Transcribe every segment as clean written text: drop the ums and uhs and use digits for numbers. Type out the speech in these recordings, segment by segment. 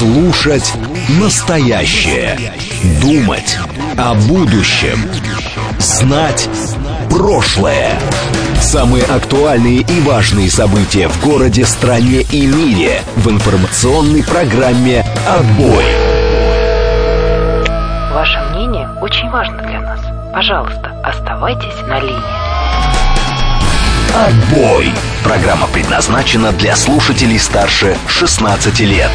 Слушать настоящее. Думать о будущем. Знать прошлое. Самые актуальные и важные события в городе, стране и мире в информационной программе «Отбой». Ваше мнение очень важно для нас. Пожалуйста, оставайтесь на линии. «Отбой». Программа предназначена для слушателей старше 16 лет.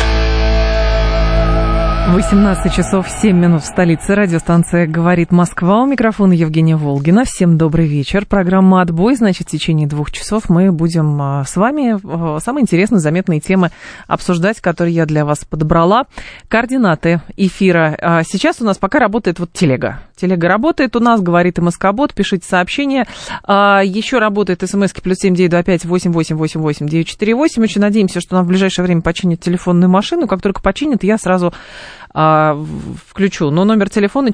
18 часов 7 минут в столице. Радиостанция «Говорит Москва». У микрофона Евгения Волгина. Всем добрый вечер. Программа «Отбой». Значит, в течение 2 часов мы будем с вами самые интересные, заметные темы обсуждать, которые я для вас подобрала. Координаты эфира. Сейчас у нас пока работает вот телега. Телега работает у нас, говорит МСК-бот. Пишите сообщения. Еще работает смски +7 925 8888 948. Очень надеемся, что нам в ближайшее время починят телефонную машину. Как только починят, я сразу включу. Но номер телефона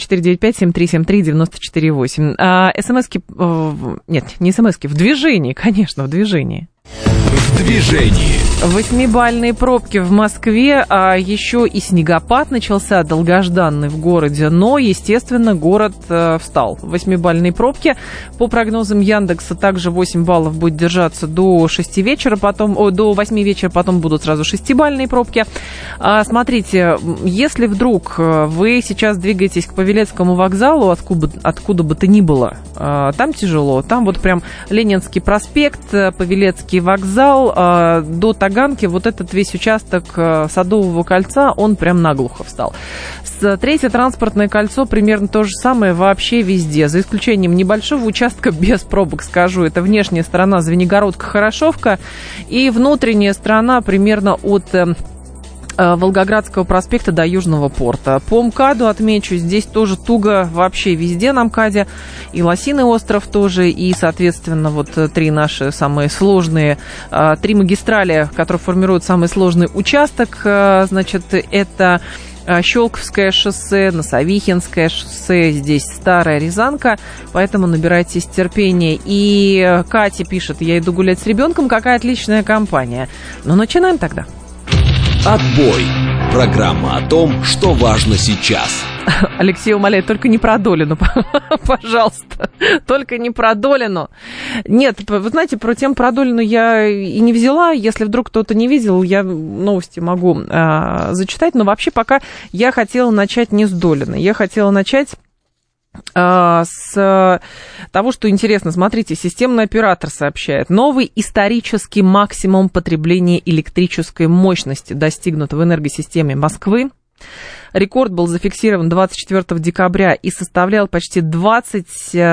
495-7373-94-8. СМСки... Нет, не СМСки. В движении, конечно, в движении. В движении. 8-бальные пробки в Москве, а еще и снегопад начался, долгожданный в городе, но, естественно, город встал. 8-бальные пробки. По прогнозам Яндекса, также 8 баллов будет держаться до 6 вечера, до 8 вечера, потом будут сразу 6-бальные пробки. Смотрите, если вдруг вы сейчас двигаетесь к Павелецкому вокзалу, откуда бы то ни было, там тяжело. Там вот прям Ленинский проспект, Павелецкий вокзал, до Таганки, вот этот весь участок Садового кольца, он прям наглухо встал. Третье транспортное кольцо примерно то же самое вообще везде, за исключением небольшого участка без пробок, скажу. Это внешняя сторона Звенигородка-Хорошовка и внутренняя сторона примерно от Волгоградского проспекта до Южного порта. По МКАДу отмечу, здесь тоже туго вообще везде на МКАДе. И Лосиный остров тоже, и, соответственно, вот 3 наши самые сложные, 3 магистрали, которые формируют самый сложный участок. Значит, это Щелковское шоссе, Носовихинское шоссе, здесь Старая Рязанка, поэтому набирайтесь терпения. И Катя пишет: я иду гулять с ребенком, какая отличная компания. Ну, начинаем тогда. «Отбой». Программа о том, что важно сейчас. Алексей умоляет, только не про Долину, пожалуйста. Только не про Долину. Нет, вы знаете, про тему про Долину я и не взяла. Если вдруг кто-то не видел, я новости могу зачитать. Но вообще пока я хотела начать не с Долины. Я хотела начать с того, что интересно. Смотрите, системный оператор сообщает: новый исторический максимум потребления электрической мощности достигнут в энергосистеме Москвы. Рекорд был зафиксирован 24 декабря и составлял почти 20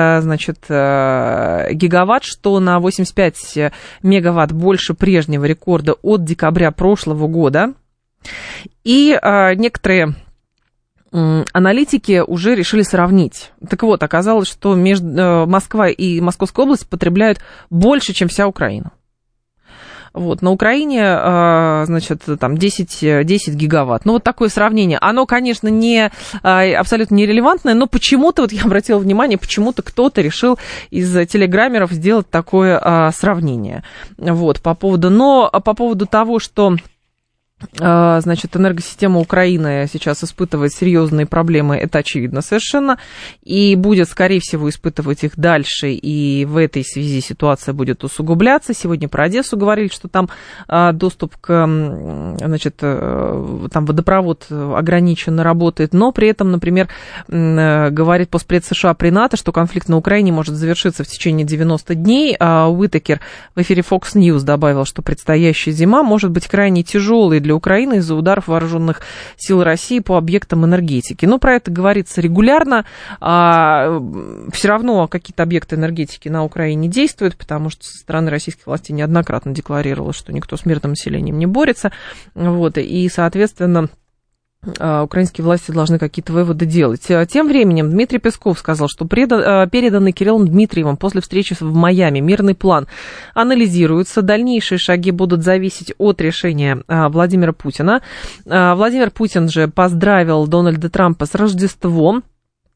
гигаватт, что на 85 мегаватт больше прежнего рекорда от декабря прошлого года. И некоторые аналитики уже решили сравнить. Так вот, оказалось, что Москва и Московская область потребляют больше, чем вся Украина. Вот, на Украине, значит, там 10 гигаватт. Ну, вот такое сравнение. Оно, конечно, абсолютно нерелевантное, но почему-то, вот я обратила внимание, почему-то кто-то решил из телеграммеров сделать такое сравнение. Вот, по поводу того, что... Значит, энергосистема Украины сейчас испытывает серьезные проблемы, это очевидно совершенно, и будет, скорее всего, испытывать их дальше, и в этой связи ситуация будет усугубляться. Сегодня про Одессу говорили, что там доступ к, значит, там водопровод ограниченно работает, но при этом, например, говорит постпред США при НАТО, что конфликт на Украине может завершиться в течение 90 дней, а Уитакер в эфире Fox News добавил, что предстоящая зима может быть крайне тяжелой для Украины из-за ударов вооруженных сил России по объектам энергетики. Но про это говорится регулярно. Все равно какие-то объекты энергетики на Украине действуют, потому что со стороны российских властей неоднократно декларировалось, что никто с мирным населением не борется. Вот, и, соответственно, украинские власти должны какие-то выводы делать. Тем временем Дмитрий Песков сказал, что переданный Кириллом Дмитриевым после встречи в Майами мирный план анализируется. Дальнейшие шаги будут зависеть от решения Владимира Путина. Владимир Путин же поздравил Дональда Трампа с Рождеством.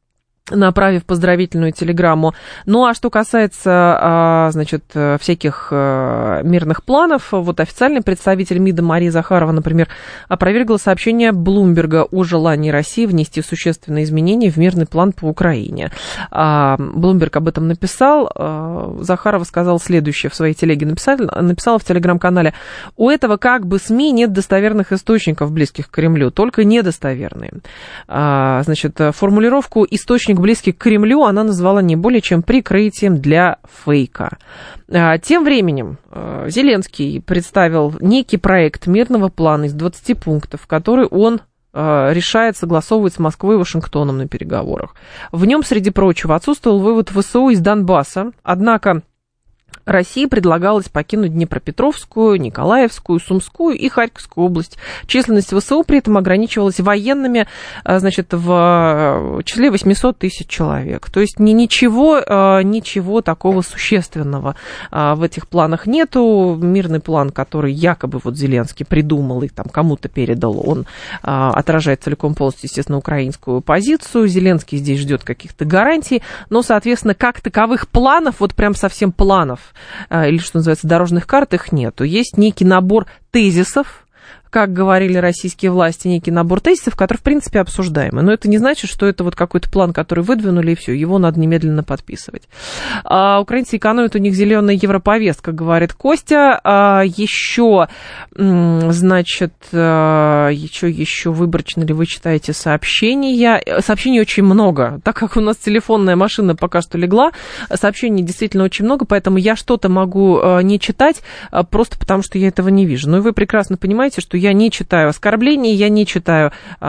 направив поздравительную телеграмму. Ну, а что касается, значит, всяких мирных планов, вот официальный представитель МИДа Мария Захарова, например, опровергла сообщение Блумберга о желании России внести существенные изменения в мирный план по Украине. Блумберг об этом написал. Захарова сказала следующее в своей телеге. Написала в телеграм-канале: у этого как бы СМИ нет достоверных источников, близких к Кремлю, только недостоверные. Значит, формулировку «источник близкий к Кремлю» она назвала не более чем прикрытием для фейка. Тем временем Зеленский представил некий проект мирного плана из 20 пунктов, который он решает согласовывать с Москвой и Вашингтоном на переговорах. В нем, среди прочего, отсутствовал вывод ВСУ из Донбасса, однако России предлагалось покинуть Днепропетровскую, Николаевскую, Сумскую и Харьковскую область. Численность ВСУ при этом ограничивалась военными, значит, в числе 800 тысяч человек. То есть ничего такого существенного в этих планах нету. Мирный план, который якобы вот Зеленский придумал и там кому-то передал, он отражает целиком полностью, естественно, украинскую позицию. Зеленский здесь ждет каких-то гарантий, но, соответственно, как таковых планов, вот прям совсем планов, или, что называется, дорожных карт, их нету. Есть некий набор тезисов, как говорили российские власти, некий набор тезисов, который, в принципе, обсуждаемый. Но это не значит, что это вот какой-то план, который выдвинули, и все, его надо немедленно подписывать. Украинцы экономят, у них зеленая европовестка, говорит Костя. Еще, значит, еще выборочно ли вы читаете сообщения? Сообщений очень много. Так как у нас телефонная машина пока что легла, сообщений действительно очень много, поэтому я что-то могу не читать, просто потому что я этого не вижу. Но вы прекрасно понимаете, что я не читаю оскорбления, я не читаю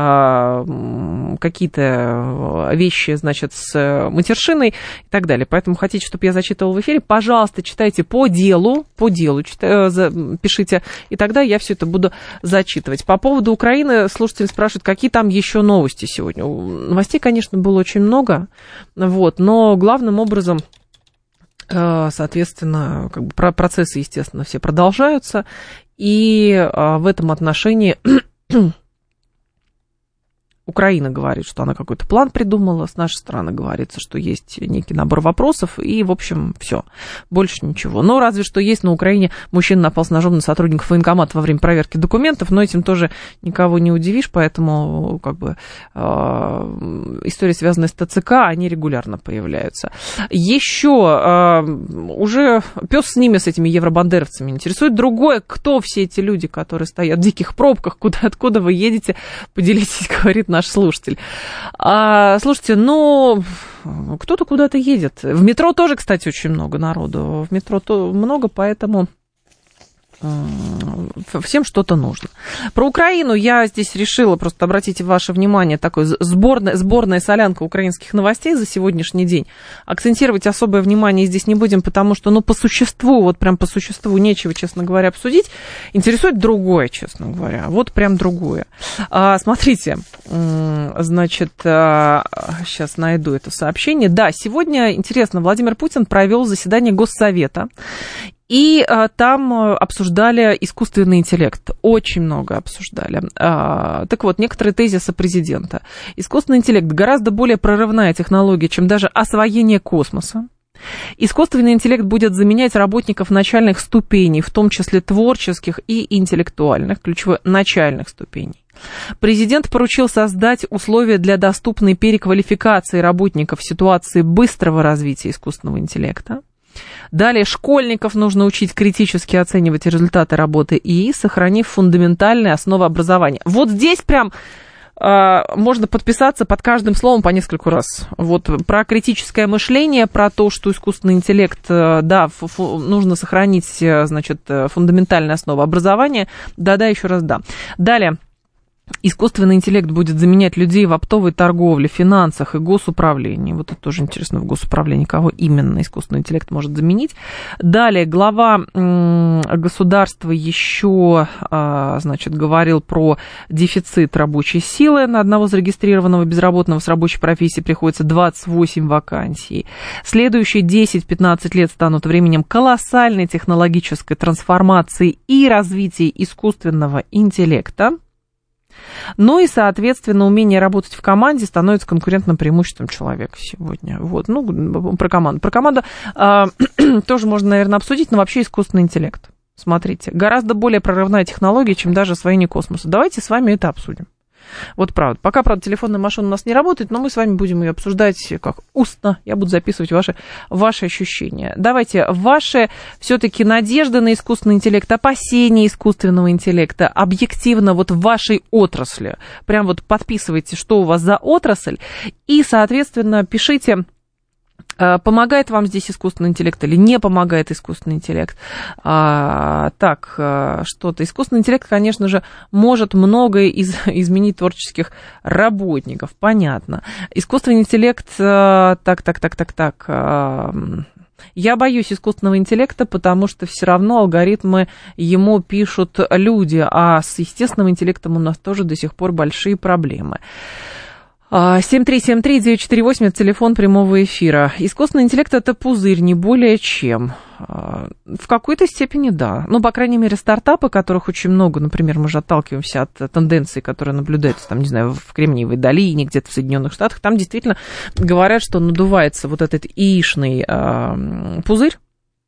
какие-то вещи, значит, с матершиной и так далее. Поэтому хотите, чтобы я зачитывала в эфире, пожалуйста, читайте по делу, пишите, и тогда я все это буду зачитывать. По поводу Украины слушатель спрашивает, какие там еще новости сегодня. Новостей, конечно, было очень много, вот, но главным образом, соответственно, как бы процессы, естественно, все продолжаются. И в этом отношении Украина говорит, что она какой-то план придумала, с нашей стороны говорится, что есть некий набор вопросов, и, в общем, все, больше ничего. Но разве что есть на Украине мужчина напал с ножом на сотрудников военкомата во время проверки документов, но этим тоже никого не удивишь, поэтому как бы истории, связанные с ТЦК, они регулярно появляются. Еще уже пес с ними, с этими евробандеровцами, интересует другое, кто все эти люди, которые стоят в диких пробках, откуда вы едете, поделитесь, говорит наш слушатель. Слушайте, ну, кто-то куда-то едет. В метро тоже, кстати, очень много народу. В метро много, поэтому всем что-то нужно. Про Украину я здесь решила, просто обратите ваше внимание, такой сборная солянка украинских новостей за сегодняшний день. Акцентировать особое внимание здесь не будем, потому что, ну, по существу, вот прям по существу нечего, честно говоря, обсудить. Интересует другое, честно говоря, вот прям другое. Смотрите, значит, сейчас найду это сообщение. Да, сегодня, интересно, Владимир Путин провел заседание Госсовета. И там обсуждали искусственный интеллект. Очень много обсуждали. Так вот, некоторые тезисы президента. Искусственный интеллект гораздо более прорывная технология, чем даже освоение космоса. Искусственный интеллект будет заменять работников начальных ступеней, в том числе творческих и интеллектуальных, ключевых начальных ступеней. Президент поручил создать условия для доступной переквалификации работников в ситуации быстрого развития искусственного интеллекта. Далее, школьников нужно учить критически оценивать результаты работы ИИ, сохранив фундаментальные основы образования. Вот здесь прям можно подписаться под каждым словом по нескольку раз. Вот про критическое мышление, про то, что искусственный интеллект, да, нужно сохранить, значит, фундаментальные основы образования. Да-да, еще раз да. Далее. Искусственный интеллект будет заменять людей в оптовой торговле, финансах и госуправлении. Вот это тоже интересно, в госуправлении кого именно искусственный интеллект может заменить. Далее, глава государства еще, значит, говорил про дефицит рабочей силы. На одного зарегистрированного безработного с рабочей профессией приходится 28 вакансий. Следующие 10-15 лет станут временем колоссальной технологической трансформации и развития искусственного интеллекта. Ну и, соответственно, умение работать в команде становится конкурентным преимуществом человека сегодня. Вот, ну, про команду. Про команду тоже можно, наверное, обсудить, но вообще искусственный интеллект. Смотрите, гораздо более прорывная технология, чем даже освоение космоса. Давайте с вами это обсудим. Вот правда. Пока, правда, телефонная машина у нас не работает, но мы с вами будем ее обсуждать как устно. Я буду записывать ваши ощущения. Давайте ваши все-таки надежды на искусственный интеллект, опасения искусственного интеллекта, объективно вот в вашей отрасли. Прям вот подписывайте, что у вас за отрасль, и, соответственно, пишите, помогает вам здесь искусственный интеллект или не помогает искусственный интеллект. Что-то. Искусственный интеллект, конечно же, может многое изменить творческих работников. Понятно. Искусственный интеллект... Я боюсь искусственного интеллекта, потому что все равно алгоритмы ему пишут люди, а с естественным интеллектом у нас тоже до сих пор большие проблемы. 7373948, это телефон прямого эфира. Искусственный интеллект – это пузырь, не более чем. В какой-то степени да. Ну, по крайней мере, стартапы, которых очень много, например, мы же отталкиваемся от тенденций, которые наблюдаются, там, не знаю, в Кремниевой долине, где-то в Соединенных Штатах, там действительно говорят, что надувается вот этот яичный пузырь,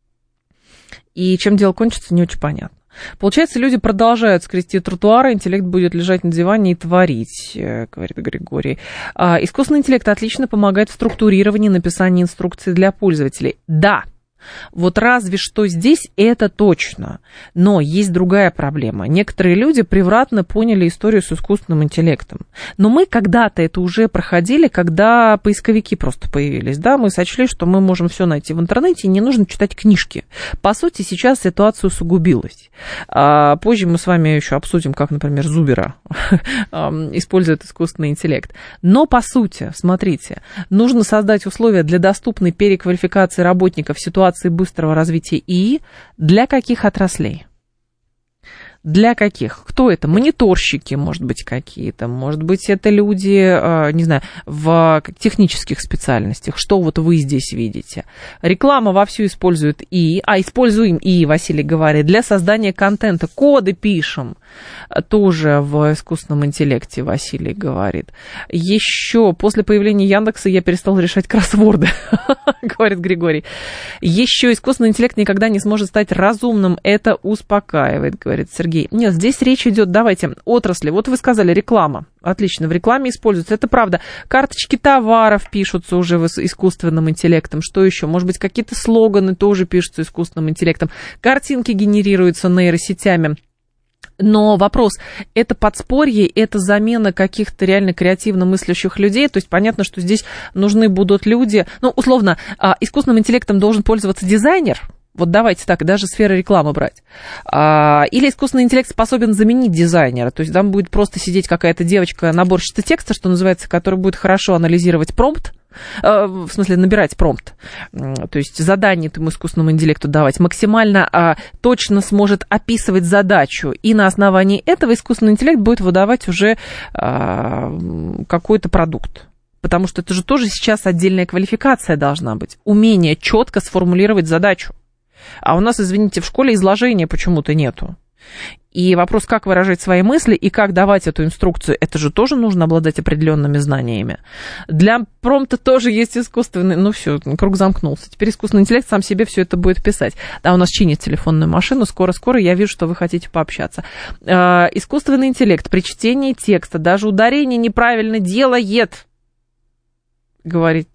и чем дело кончится, не очень понятно. Получается, люди продолжают скрести тротуары, интеллект будет лежать на диване и творить, говорит Григорий. Искусственный интеллект отлично помогает в структурировании, написании инструкций для пользователей. Да, вот разве что здесь это точно. Но есть другая проблема. Некоторые люди превратно поняли историю с искусственным интеллектом. Но мы когда-то это уже проходили, когда поисковики просто появились. Да, мы сочли, что мы можем все найти в интернете, и не нужно читать книжки. По сути, сейчас ситуация усугубилась. Позже мы с вами еще обсудим, как, например, Зубера использует искусственный интеллект. Но, по сути, смотрите, нужно создать условия для доступной переквалификации работников в ситуации быстрого развития ИИ. Для каких отраслей? Для каких? Кто это? Мониторщики, может быть, какие-то. Может быть, это люди, не знаю, в технических специальностях. Что вот вы здесь видите? Реклама вовсю использует ИИ. Используем ИИ, Василий говорит, для создания контента. Коды пишем. Тоже в искусственном интеллекте, Василий говорит. Еще после появления Яндекса я перестал решать кроссворды, говорит Григорий. Еще искусственный интеллект никогда не сможет стать разумным. Это успокаивает, говорит Сергей. Нет, здесь речь идет, давайте, отрасли. Вот вы сказали, реклама. Отлично, в рекламе используется. Это правда. Карточки товаров пишутся уже искусственным интеллектом. Что еще? Может быть, какие-то слоганы тоже пишутся искусственным интеллектом. Картинки генерируются нейросетями. Но вопрос, это подспорье, это замена каких-то реально креативно мыслящих людей, то есть понятно, что здесь нужны будут люди, ну, условно, искусственным интеллектом должен пользоваться дизайнер, вот давайте так, даже сфера рекламы брать. Или искусственный интеллект способен заменить дизайнера, то есть там будет просто сидеть какая-то девочка, наборщица текста, что называется, которая будет хорошо анализировать промпт, в смысле набирать промпт, то есть задание этому искусственному интеллекту давать, максимально точно сможет описывать задачу, и на основании этого искусственный интеллект будет выдавать уже какой-то продукт. Потому что это же тоже сейчас отдельная квалификация должна быть, умение четко сформулировать задачу. А у нас, извините, в школе изложения почему-то нету. И вопрос, как выражать свои мысли и как давать эту инструкцию, это же тоже нужно обладать определенными знаниями. Для промпта тоже есть искусственный, ну все, круг замкнулся. Теперь искусственный интеллект сам себе все это будет писать. Да, у нас чинит телефонную машину, скоро-скоро, я вижу, что вы хотите пообщаться. Искусственный интеллект при чтении текста даже ударение неправильно делает, говорит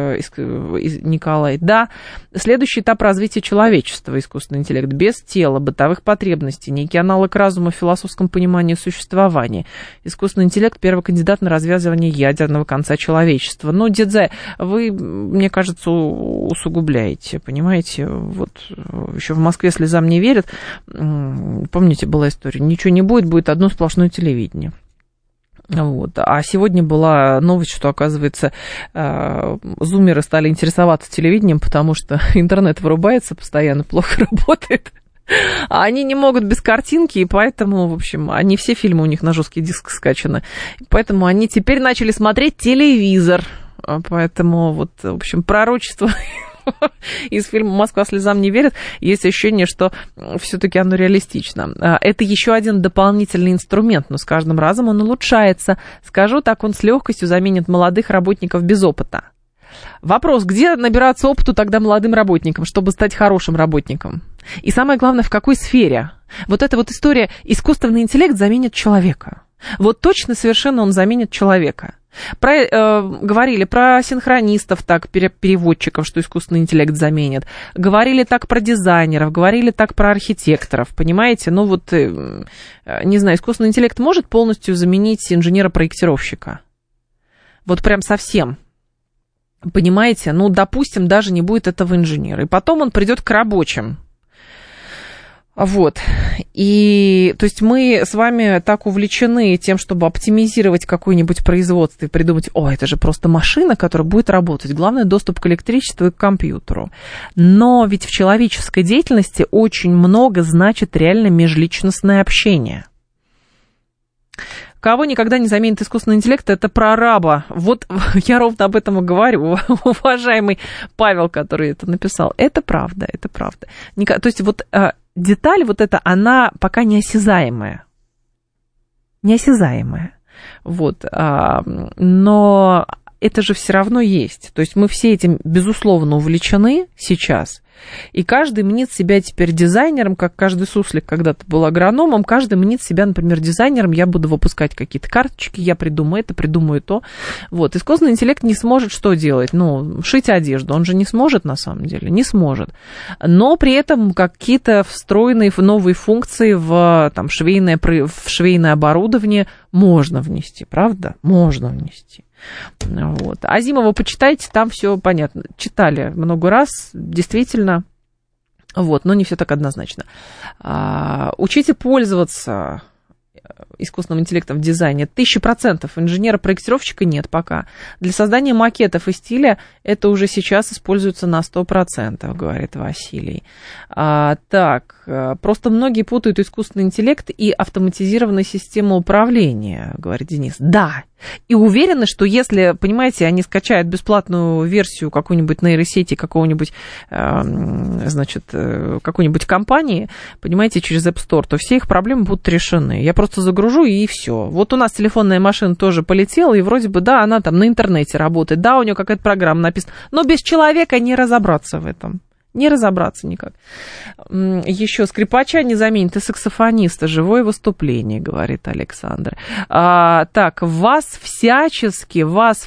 Николай. Да, следующий этап развития человечества, искусственный интеллект, без тела, бытовых потребностей, некий аналог разума в философском понимании существования. Искусственный интеллект – первый кандидат на развязывание ядерного конца человечества. Ну, Дедзай, вы, мне кажется, усугубляете, понимаете? Вот еще в Москве слезам не верят. Помните, была история? Ничего не будет, будет одно сплошное телевидение. Вот. А сегодня была новость, что, оказывается, зумеры стали интересоваться телевидением, потому что интернет вырубается постоянно, плохо работает. А они не могут без картинки, и поэтому, в общем, они все фильмы у них на жесткий диск скачаны. Поэтому они теперь начали смотреть телевизор. Поэтому, вот, в общем, пророчество из фильма «Москва слезам не верит». Есть ощущение, что все-таки оно реалистично. Это еще один дополнительный инструмент, но с каждым разом он улучшается. Скажу так, он с легкостью заменит молодых работников без опыта. Вопрос, где набираться опыту тогда молодым работникам, чтобы стать хорошим работником? И самое главное, в какой сфере? Вот эта вот история, искусственный интеллект заменит человека. Вот точно совершенно он заменит человека. Говорили про синхронистов, так, переводчиков, что искусственный интеллект заменит. Говорили так про дизайнеров, говорили так про архитекторов, понимаете? Ну вот, не знаю, искусственный интеллект может полностью заменить инженера-проектировщика? Вот прям совсем. Понимаете? Ну, допустим, даже не будет этого инженера. И потом он придет к рабочим. Вот. И, то есть, мы с вами так увлечены тем, чтобы оптимизировать какое-нибудь производство и придумать, это же просто машина, которая будет работать. Главное, доступ к электричеству и к компьютеру. Но ведь в человеческой деятельности очень много значит реально межличностное общение. Кого никогда не заменит искусственный интеллект, это прораба. Вот я ровно об этом и говорю, уважаемый Павел, который это написал. Это правда, это правда. То есть вот деталь вот эта, она пока неосязаемая. Неосязаемая. Вот. Но это же все равно есть. То есть мы все этим, безусловно, увлечены сейчас. И каждый мнит себя теперь дизайнером, как каждый суслик когда-то был агрономом, каждый мнит себя, например, дизайнером, я буду выпускать какие-то карточки, я придумаю это, придумаю то. Вот, искусственный интеллект не сможет что делать? Ну, шить одежду, он же не сможет на самом деле, не сможет. Но при этом какие-то встроенные новые функции в швейное оборудование можно внести, правда? Можно внести. Вот. Азимова почитайте, там все понятно. Читали много раз, действительно. Вот, но не все так однозначно. Учите пользоваться искусственным интеллектом в дизайне. 1000%. Инженера-проектировщика нет пока. Для создания макетов и стиля это уже сейчас используется на 100%, говорит Василий. Так, просто многие путают искусственный интеллект и автоматизированную систему управления, говорит Денис. Да, и уверены, что если, понимаете, они скачают бесплатную версию какой-нибудь нейросети, какого-нибудь, какой-нибудь компании, понимаете, через App Store, то все их проблемы будут решены. Я просто загружу, и все. Вот у нас телефонная машина тоже полетела, и вроде бы, да, она там на интернете работает, да, у нее какая-то программа написана, но без человека не разобраться в этом. Не разобраться никак. Еще скрипача не заменит и саксофониста. Живое выступление, говорит Александр. Так, вас всячески...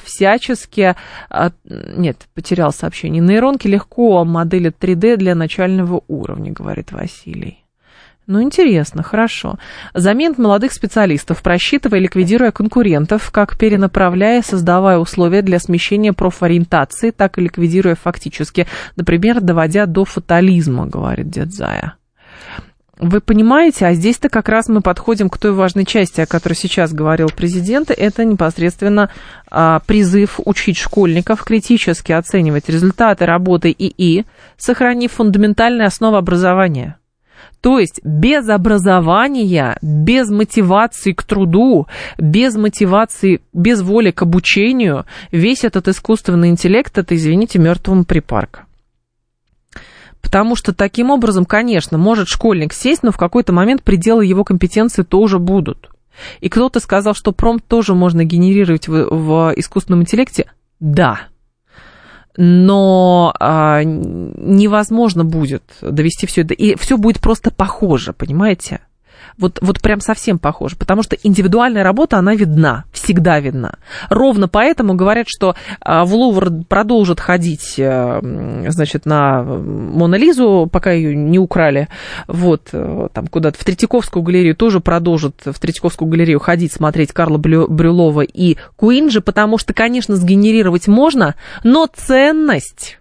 Нет, потерял сообщение. Нейронки легко моделят 3D для начального уровня, говорит Василий. Ну, интересно, хорошо. Заменит молодых специалистов, просчитывая и ликвидируя конкурентов, как перенаправляя, создавая условия для смещения профориентации, так и ликвидируя фактически, например, доводя до фатализма, говорит дед Зая. Вы понимаете, а здесь-то как раз мы подходим к той важной части, о которой сейчас говорил президент, это непосредственно призыв учить школьников критически оценивать результаты работы ИИ, сохранив фундаментальные основы образования. То есть без образования, без мотивации к труду, без мотивации, без воли к обучению, весь этот искусственный интеллект, это, извините, мертвому припарка. Потому что таким образом, конечно, может школьник сесть, но в какой-то момент пределы его компетенции тоже будут. И кто-то сказал, что промпт тоже можно генерировать в искусственном интеллекте. Да. Но невозможно будет довести все это. И все будет просто похоже, понимаете? Вот прям совсем похоже, потому что индивидуальная работа, она видна, всегда видна. Ровно поэтому говорят, что в Лувр продолжат ходить, значит, на Мону Лизу, пока ее не украли, вот, там куда-то в Третьяковскую галерею тоже продолжат в Третьяковскую галерею ходить, смотреть Карла Брюлова и Куинджи, потому что, конечно, сгенерировать можно, но ценность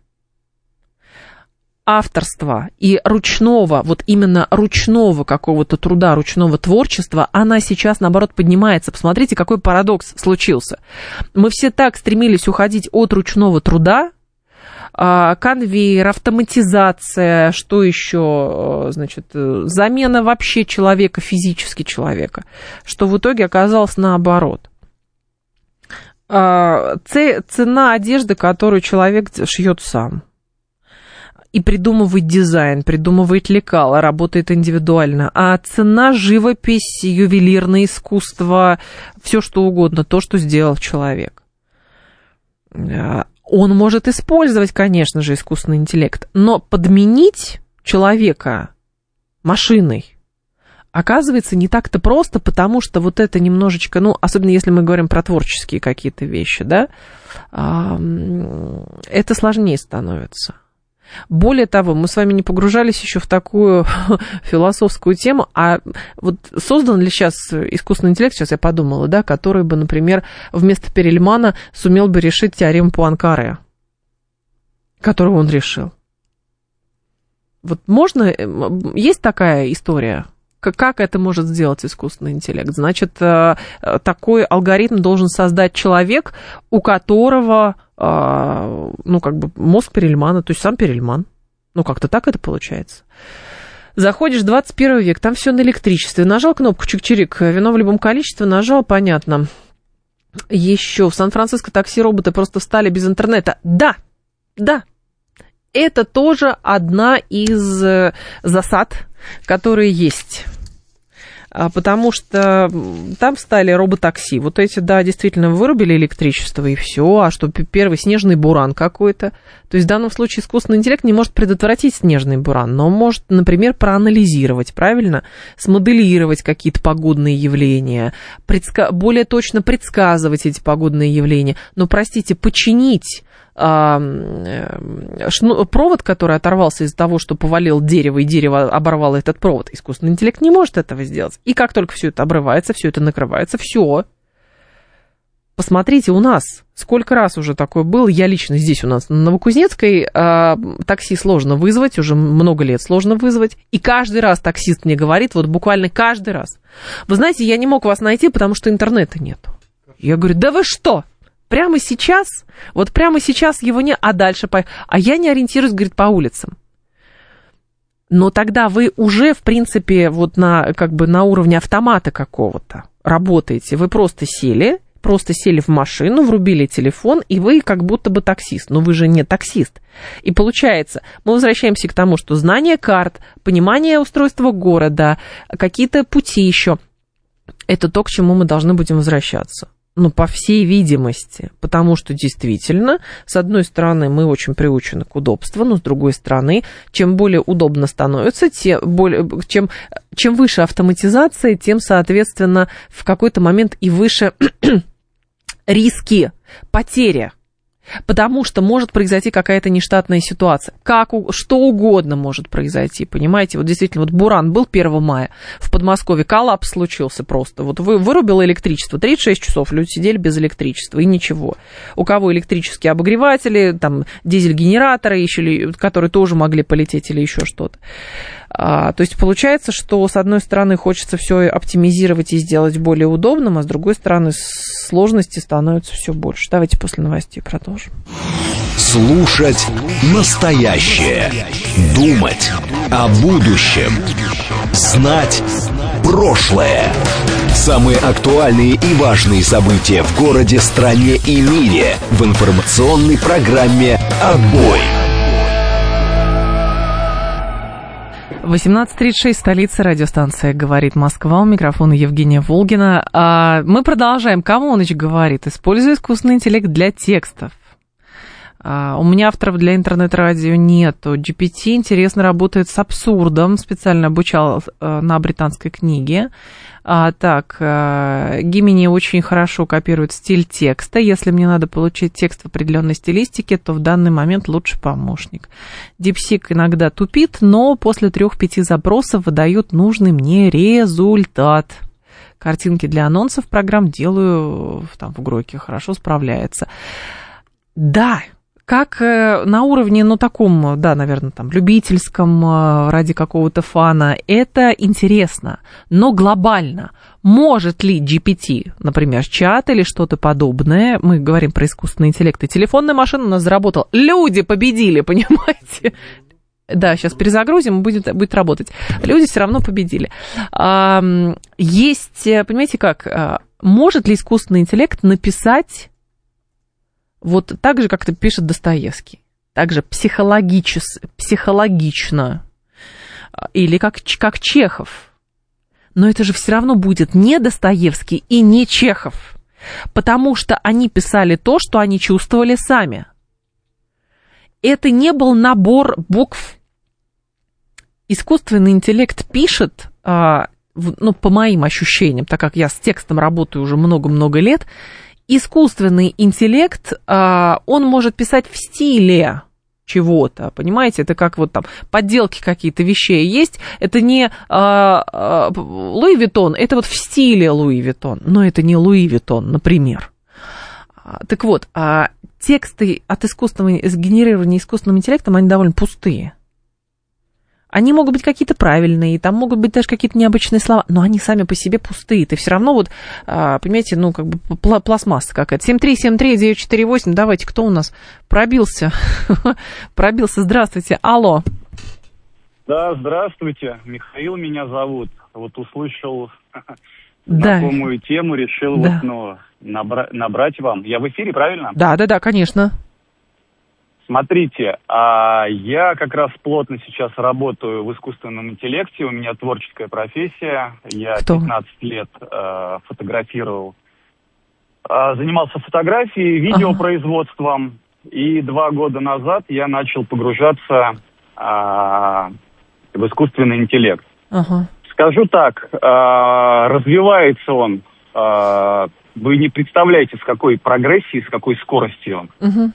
авторства и ручного, вот именно ручного какого-то труда, ручного творчества, она сейчас, наоборот, поднимается. Посмотрите, какой парадокс случился. Мы все так стремились уходить от ручного труда, конвейер, автоматизация, что еще, значит, замена вообще человека, физически человека, что в итоге оказалось наоборот. Цена одежды, которую человек шьет сам. и придумывает дизайн, придумывает лекала, работает индивидуально. А цена, живопись, ювелирное искусство, все что угодно, то, что сделал человек. Он может использовать, конечно же, искусственный интеллект, но подменить человека машиной оказывается не так-то просто, потому что вот это немножечко, ну, особенно если мы говорим про творческие какие-то вещи, да, это сложнее становится. Более того, мы с вами не погружались еще в такую философскую тему, а вот создан ли сейчас искусственный интеллект, сейчас я подумала, да, который бы, например, вместо Перельмана сумел бы решить теорему Пуанкаре, которую он решил. Вот можно, есть такая история? Как это может сделать искусственный интеллект? Значит, такой алгоритм должен создать человек, у которого, ну, как бы мозг Перельмана, то есть сам Перельман. Ну, как-то так это получается. Заходишь в 21 век, там все на электричестве. Нажал кнопку чик-чирик, вино в любом количестве, нажал, понятно. Еще в Сан-Франциско такси-роботы просто встали без интернета. Да. Это тоже одна из засад, которые есть. Потому что там стали роботакси. Вот эти, да, действительно вырубили электричество, и все. А что, первый снежный буран какой-то? То есть в данном случае искусственный интеллект не может предотвратить снежный буран, но он может, например, проанализировать, правильно? Смоделировать какие-то погодные явления, более точно предсказывать эти погодные явления. Но, простите, починить провод, который оторвался из-за того, что повалил дерево, и дерево оборвало этот провод. Искусственный интеллект не может этого сделать. И как только все это обрывается, все это накрывается, все. Посмотрите, у нас сколько раз уже такое было. Я лично здесь у нас на Новокузнецкой такси сложно вызвать, уже много лет сложно вызвать. И каждый раз таксист мне говорит, вот буквально каждый раз: вы знаете, я не мог вас найти, потому что интернета нету. Я говорю, да вы что? Прямо сейчас его нет, а дальше а я не ориентируюсь, говорит, по улицам. Но тогда вы уже, в принципе, вот на уровне автомата какого-то работаете. Вы просто сели в машину, врубили телефон, и вы как будто бы таксист. Но вы же не таксист. И получается, мы возвращаемся к тому, что знание карт, понимание устройства города, какие-то пути еще, это то, к чему мы должны будем возвращаться. Ну, по всей видимости, потому что действительно, с одной стороны, мы очень приучены к удобству, но с другой стороны, чем более удобно становится, чем выше автоматизация, тем, соответственно, в какой-то момент и выше риски потери. Потому что может произойти какая-то нештатная ситуация. Что угодно может произойти, понимаете? Вот действительно, вот буран был 1 мая в Подмосковье, коллапс случился просто. Вот вырубило электричество, 36 часов люди сидели без электричества, и ничего. У кого электрические обогреватели, там, дизель-генераторы, еще, которые тоже могли полететь или еще что-то. То есть получается, что с одной стороны хочется все оптимизировать и сделать более удобным, а с другой стороны сложностей становится все больше. Давайте после новостей продолжим. Слушать настоящее. Думать о будущем. Знать прошлое. Самые актуальные и важные события в городе, стране и мире в информационной программе «Отбой». 18:36, столица, радиостанция «Говорит Москва», у микрофона Евгения Волгина. Мы продолжаем. Камоныч говорит, используя искусственный интеллект для текстов. У меня авторов для интернет-радио нету. GPT интересно работает с абсурдом, специально обучал на британской книге. Gemini очень хорошо копирует стиль текста. Если мне надо получить текст в определенной стилистике, то в данный момент лучше помощник. DeepSeek иногда тупит, но после 3-5 запросов выдает нужный мне результат. Картинки для анонсов программ делаю там в Гройке, хорошо справляется. Да, как на уровне, таком, да, наверное, там, любительском, ради какого-то фана, это интересно, но глобально. Может ли GPT, например, чат или что-то подобное, мы говорим про искусственный интеллект, и телефонная машина у нас заработала, люди победили, понимаете? Да, сейчас перезагрузим, будет работать. Люди все равно победили. Есть, понимаете как, может ли искусственный интеллект написать вот так же, как это пишет Достоевский? также психологично, или как Чехов. Но это же все равно будет не Достоевский и не Чехов, потому что они писали то, что они чувствовали сами. Это не был набор букв. Искусственный интеллект пишет, по моим ощущениям, так как я с текстом работаю уже много-много лет, искусственный интеллект, он может писать в стиле чего-то, понимаете? Это как вот там подделки какие-то вещей есть. Это не Луи Виттон, это вот в стиле Луи Виттон, но это не Луи Виттон, например. Так вот, тексты от сгенерированные искусственным интеллектом, они довольно пустые. Они могут быть какие-то правильные, там могут быть даже какие-то необычные слова, но они сами по себе пустые. Ты все равно вот, понимаете, пластмасса какая-то. 7373948, давайте, кто у нас пробился? Пробился, здравствуйте, алло. Да, здравствуйте, Михаил меня зовут. Вот услышал знакомую тему, решил набрать вам. Я в эфире, правильно? Да, конечно. Смотрите, я как раз плотно сейчас работаю в искусственном интеллекте, у меня творческая профессия, я 15 лет фотографировал, занимался фотографией, видеопроизводством, и 2 года назад я начал погружаться в искусственный интеллект. Скажу так, развивается он, вы не представляете, с какой прогрессией, с какой скоростью он.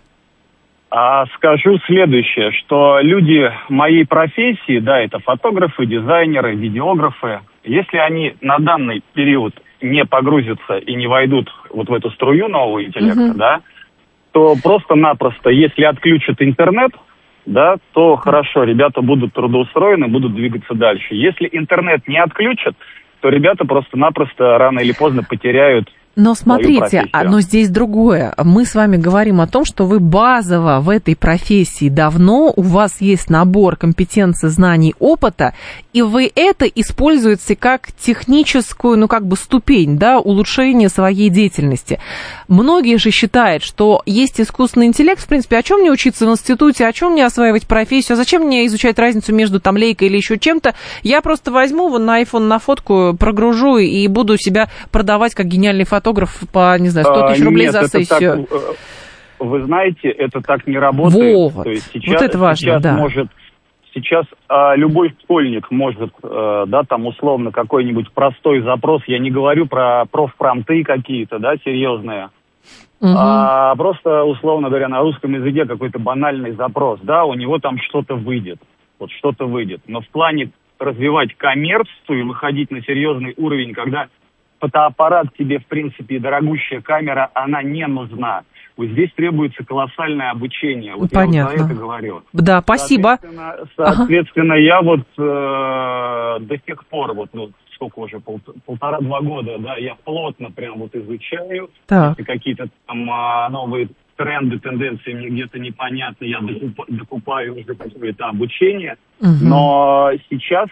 Скажу следующее, что люди моей профессии, да, это фотографы, дизайнеры, видеографы, если они на данный период не погрузятся и не войдут вот в эту струю нового интеллекта, да, то просто-напросто, если отключат интернет, да, то хорошо, ребята будут трудоустроены, будут двигаться дальше. Если интернет не отключат, то ребята просто-напросто рано или поздно потеряют. Но смотрите, но здесь другое. Мы с вами говорим о том, что вы базово в этой профессии давно, у вас есть набор компетенций, знаний, опыта, и вы это используете как техническую, ступень, да, улучшения своей деятельности. Многие же считают, что есть искусственный интеллект, в принципе, о чем мне учиться в институте, о чем мне осваивать профессию, зачем мне изучать разницу между там лейкой или еще чем-то, я просто возьму на iPhone на фотку, прогружу и буду себя продавать как гениальный фотограф по, 100 тысяч рублей за сессию. Так, вы знаете, это так не работает. Вот, то есть сейчас, вот это важно, сейчас любой школьник может, там условно какой-нибудь простой запрос, я не говорю про профпромты какие-то, да, серьезные, а просто, условно говоря, на русском языке какой-то банальный запрос, да, у него там что-то выйдет, но в плане развивать коммерцию и выходить на серьезный уровень, когда фотоаппарат тебе, в принципе, дорогущая камера, она не нужна. Вот здесь требуется колоссальное обучение. Вот понятно. Я вот за это говорю. Да, спасибо. Соответственно, я вот до сих пор, сколько уже, 1,5-2 года, да, я плотно прям изучаю. Если какие-то там новые тренды, тенденции мне где-то непонятны, я докупаю уже какое-то обучение. Но сейчас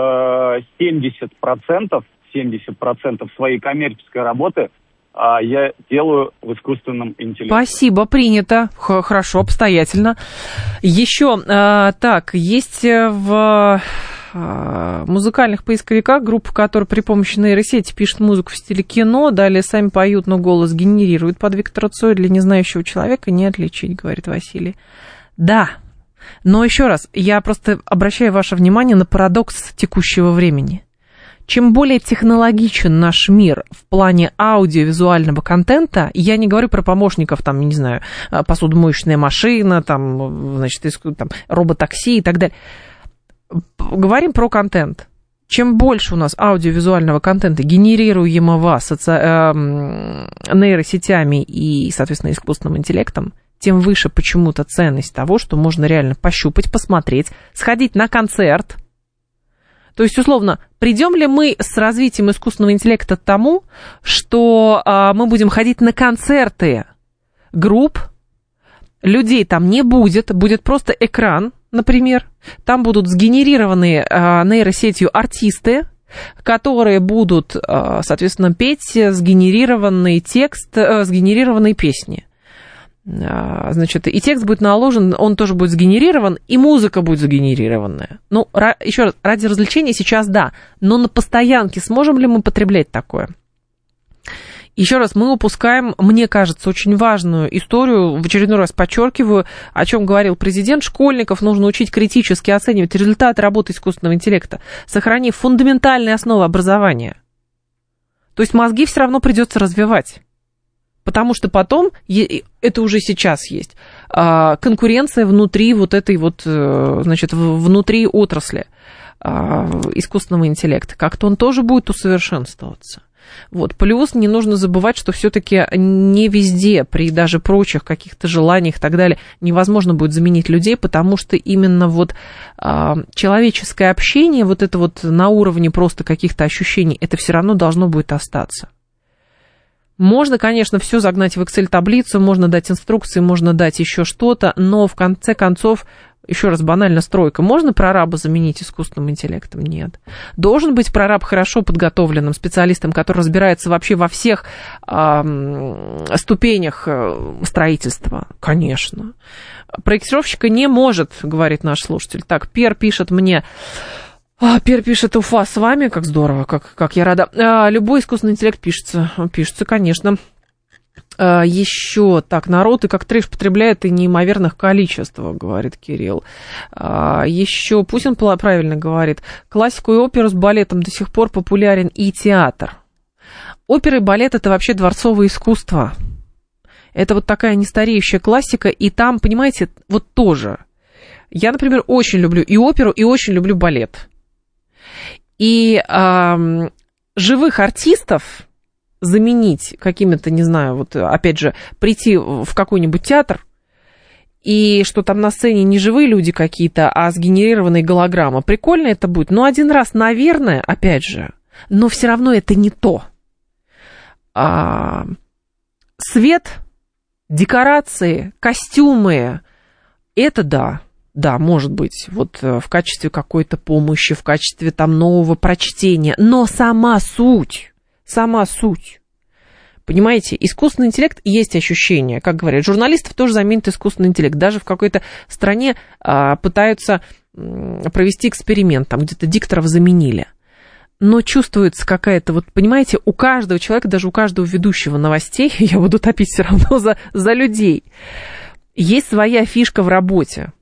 70% своей коммерческой работы я делаю в искусственном интеллекте. Спасибо, принято. Хорошо, обстоятельно. Еще, есть в музыкальных поисковиках группа, которая при помощи нейросети пишет музыку в стиле кино, далее сами поют, но голос генерирует под Виктора Цоя, для незнающего человека не отличить, говорит Василий. Да, но еще раз, я просто обращаю ваше внимание на парадокс текущего времени. Чем более технологичен наш мир в плане аудиовизуального контента, я не говорю про помощников, посудомоечная машина, роботакси и так далее. Говорим про контент. Чем больше у нас аудиовизуального контента, генерируемого нейросетями и, соответственно, искусственным интеллектом, тем выше почему-то ценность того, что можно реально пощупать, посмотреть, сходить на концерт. То есть, условно, придем ли мы с развитием искусственного интеллекта к тому, что мы будем ходить на концерты групп, людей там не будет, будет просто экран, например, там будут сгенерированные нейросетью артисты, которые будут, соответственно, петь сгенерированный текст, сгенерированные песни. Значит, и текст будет наложен, он тоже будет сгенерирован, и музыка будет сгенерированная. Ну, еще раз, ради развлечения сейчас да, но на постоянке сможем ли мы потреблять такое? Еще раз, мы упускаем, мне кажется, очень важную историю, в очередной раз подчеркиваю, о чем говорил президент. Школьников нужно учить критически оценивать результаты работы искусственного интеллекта, сохранив фундаментальные основы образования. То есть мозги все равно придется развивать. Потому что потом, это уже сейчас есть, конкуренция внутри вот этой вот, значит, внутри отрасли искусственного интеллекта. Как-то он тоже будет усовершенствоваться. Вот. Плюс не нужно забывать, что все-таки не везде, при даже прочих каких-то желаниях и так далее, невозможно будет заменить людей, потому что именно вот человеческое общение, вот это вот на уровне просто каких-то ощущений, это все равно должно будет остаться. Можно, конечно, все загнать в Excel-таблицу, можно дать инструкции, можно дать еще что-то, но в конце концов, еще раз банально, стройка. Можно прораба заменить искусственным интеллектом? Нет. Должен быть прораб хорошо подготовленным специалистом, который разбирается вообще во всех ступенях строительства? Конечно. Проектировщика не может, говорит наш слушатель. Так, Пер пишет мне... Пер пишет, Уфа, с вами, как здорово, как я рада. Любой искусственный интеллект пишется, конечно. Еще, так, народ и как трэш потребляет и неимоверных количествах, говорит Кирилл. Еще Путин правильно говорит, классику и оперу с балетом до сих пор популярен и театр. Опера и балет – это вообще дворцовое искусство. Это вот такая нестареющая классика, и там, понимаете, вот тоже. Я, например, очень люблю и оперу, и очень люблю балет. И живых артистов заменить какими-то, не знаю, вот опять же, прийти в какой-нибудь театр, и что там на сцене не живые люди какие-то, а сгенерированные голограммы. Прикольно это будет. Но один раз, наверное, опять же, но все равно это не то. Свет, декорации, костюмы, это да. Да, может быть, вот в качестве какой-то помощи, в качестве там нового прочтения, но сама суть, понимаете, искусственный интеллект есть ощущение, как говорят, журналистов тоже заменит искусственный интеллект, даже в какой-то стране пытаются провести эксперимент, там где-то дикторов заменили, но чувствуется какая-то, вот понимаете, у каждого человека, даже у каждого ведущего новостей, я буду топить все равно за людей, есть своя фишка в работе.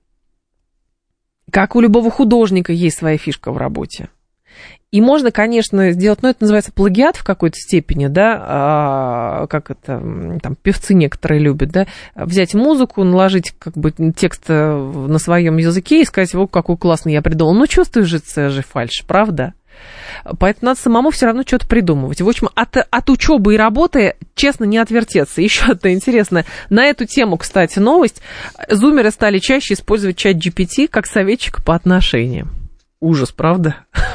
Как у любого художника есть своя фишка в работе. И можно, конечно, сделать, ну, это называется плагиат в какой-то степени, да, как это, там, певцы некоторые любят, да, взять музыку, наложить, как бы, текст на своем языке и сказать, вот какой классный я придумал. Ну, чувствуешь же, это же фальшь, правда? Поэтому надо самому все равно что-то придумывать. В общем, от учебы и работы, честно, не отвертеться. Еще одно интересное. На эту тему, кстати, новость. Зумеры стали чаще использовать чат GPT как советчика по отношениям. Ужас, правда?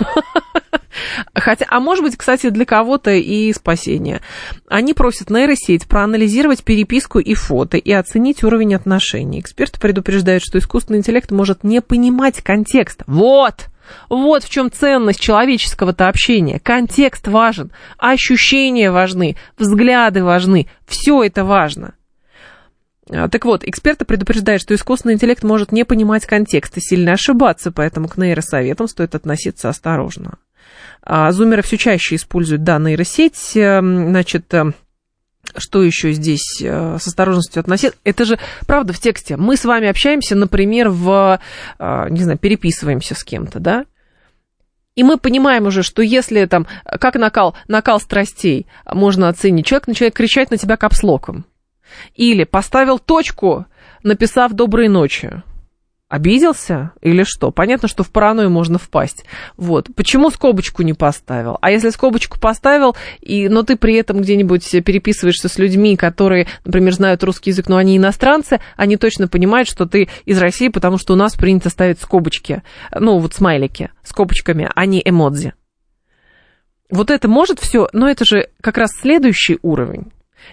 Хотя, а может быть, кстати, для кого-то и спасение. Они просят нейросеть проанализировать переписку и фото и оценить уровень отношений. Эксперты предупреждают, что искусственный интеллект может не понимать контекст. Вот в чем ценность человеческого-то общения. Контекст важен, ощущения важны, взгляды важны, все это важно. Так вот, эксперты предупреждают, что искусственный интеллект может не понимать контекст и сильно ошибаться, поэтому к нейросоветам стоит относиться осторожно. Зумеры все чаще используют, да, нейросеть, значит... Что еще здесь с осторожностью относиться? Это же, правда, в тексте. Мы с вами общаемся, например, не знаю, переписываемся с кем-то, да? И мы понимаем уже, что если там, как накал страстей можно оценить, человек начинает кричать на тебя капслоком. Или поставил точку, написав «доброй ночи». Обиделся или что? Понятно, что в паранойю можно впасть. Вот. Почему скобочку не поставил? А если скобочку поставил, но ты при этом где-нибудь переписываешься с людьми, которые, например, знают русский язык, но они иностранцы, они точно понимают, что ты из России, потому что у нас принято ставить скобочки, ну, вот смайлики, скобочками, а не эмодзи. Вот это может все, но это же как раз следующий уровень.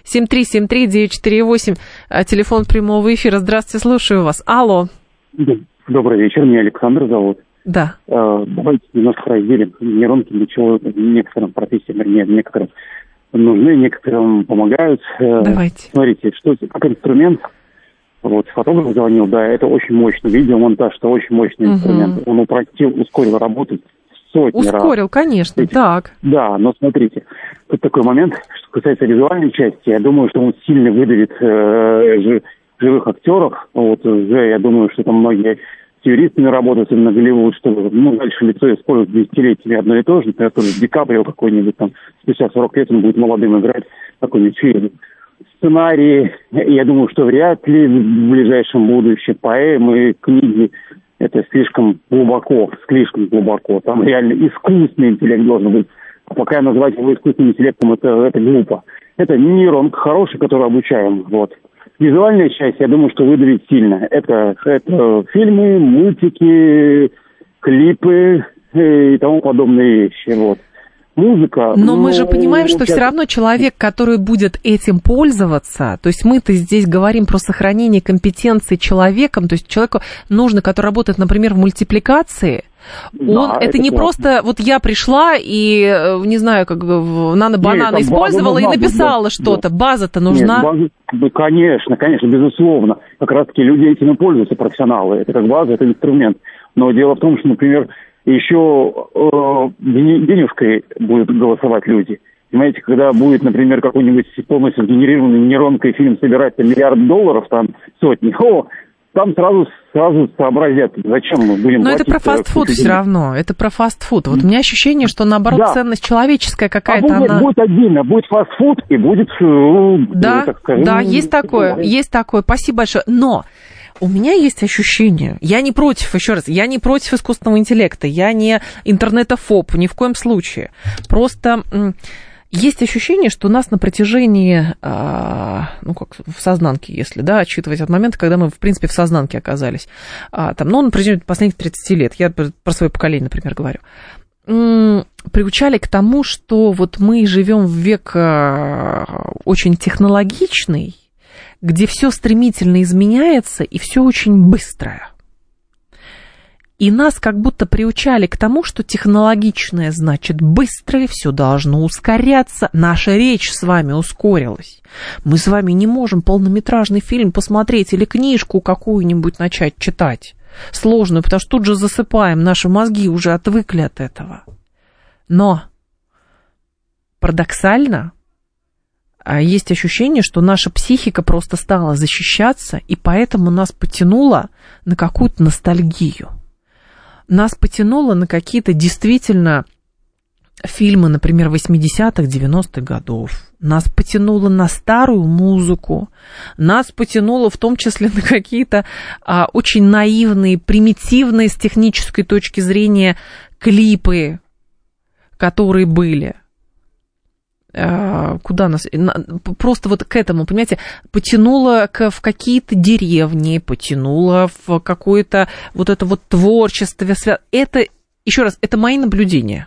7373948, телефон прямого эфира. Здравствуйте, слушаю вас. Алло. Добрый вечер, меня Александр зовут. Да. Давайте немножко разделим нейронки, для чего некоторым профессиям, вернее, некоторым нужны, некоторым помогают. Давайте. Смотрите, что как инструмент Вот, фотограф звонил, да, это очень мощный видеомонтаж, это очень мощный инструмент. Он ускорил работу сотни раз. Ускорил, конечно, так. Да, но смотрите, тут такой момент, что касается визуальной части, я думаю, что он сильно выдавит живых актеров. Вот уже, я думаю, что там многие с юристами работают на Голливуд, что дальше лицо используют десятилетиями одно и то же. Например, тоже Ди Каприо какой-нибудь там спустя 40 лет он будет молодым играть какой-нибудь фильм. Сценарии, я думаю, что вряд ли в ближайшем будущем поэмы, книги, это слишком глубоко. Там реально искусственный интеллект должен быть. А пока называть его искусственным интеллектом, это глупо. Это нейрон хороший, который обучаем. Вот. Визуальная часть, я думаю, что выдавит сильно. Это фильмы, мультики, клипы и тому подобные вещи. Вот. Музыка. Но мы же понимаем, что все равно человек, который будет этим пользоваться, то есть мы-то здесь говорим про сохранение компетенции человеком, то есть человеку нужно, который работает, например, в мультипликации, это не просто, вот я пришла и, не знаю, как нано-банана использовала и написала что-то, база-то нужна. Конечно, безусловно. Как раз-таки люди этим и пользуются, профессионалы. Это как база, это инструмент. Но дело в том, что, например, еще денежкой будут голосовать люди. Понимаете, когда будет, например, какой-нибудь полностью сгенерированный нейронкой фильм собирать $1 миллиард, там сотни, там сразу сообразят, зачем мы будем платить. Но это про фастфуд все равно, это про фастфуд. Вот у меня ощущение, что наоборот ценность человеческая какая-то, будет отдельно, будет фастфуд и будет... есть такое, спасибо большое. Но у меня есть ощущение, я не против искусственного интеллекта, я не интернетофоб, ни в коем случае. Просто есть ощущение, что нас на протяжении, как в сознанке, если, отсчитывать от момента, когда мы, в принципе, в сознанке оказались, на протяжении последних 30 лет, я про свое поколение, например, говорю, приучали к тому, что вот мы живем в век очень технологичный, где все стремительно изменяется и все очень быстрое. И нас как будто приучали к тому, что технологичное значит быстрое, все должно ускоряться. Наша речь с вами ускорилась. Мы с вами не можем полнометражный фильм посмотреть или книжку какую-нибудь начать читать сложную, потому что тут же засыпаем, наши мозги уже отвыкли от этого. Но парадоксально, есть ощущение, что наша психика просто стала защищаться, и поэтому нас потянуло на какую-то ностальгию. Нас потянуло на какие-то действительно фильмы, например, 80-х, 90-х годов. Нас потянуло на старую музыку. Нас потянуло в том числе на какие-то очень наивные, примитивные с технической точки зрения клипы, которые были. Куда нас... Просто вот к этому, понимаете, потянуло в какие-то деревни, потянуло в какое-то вот это вот творчество. Это, еще раз, это мои наблюдения.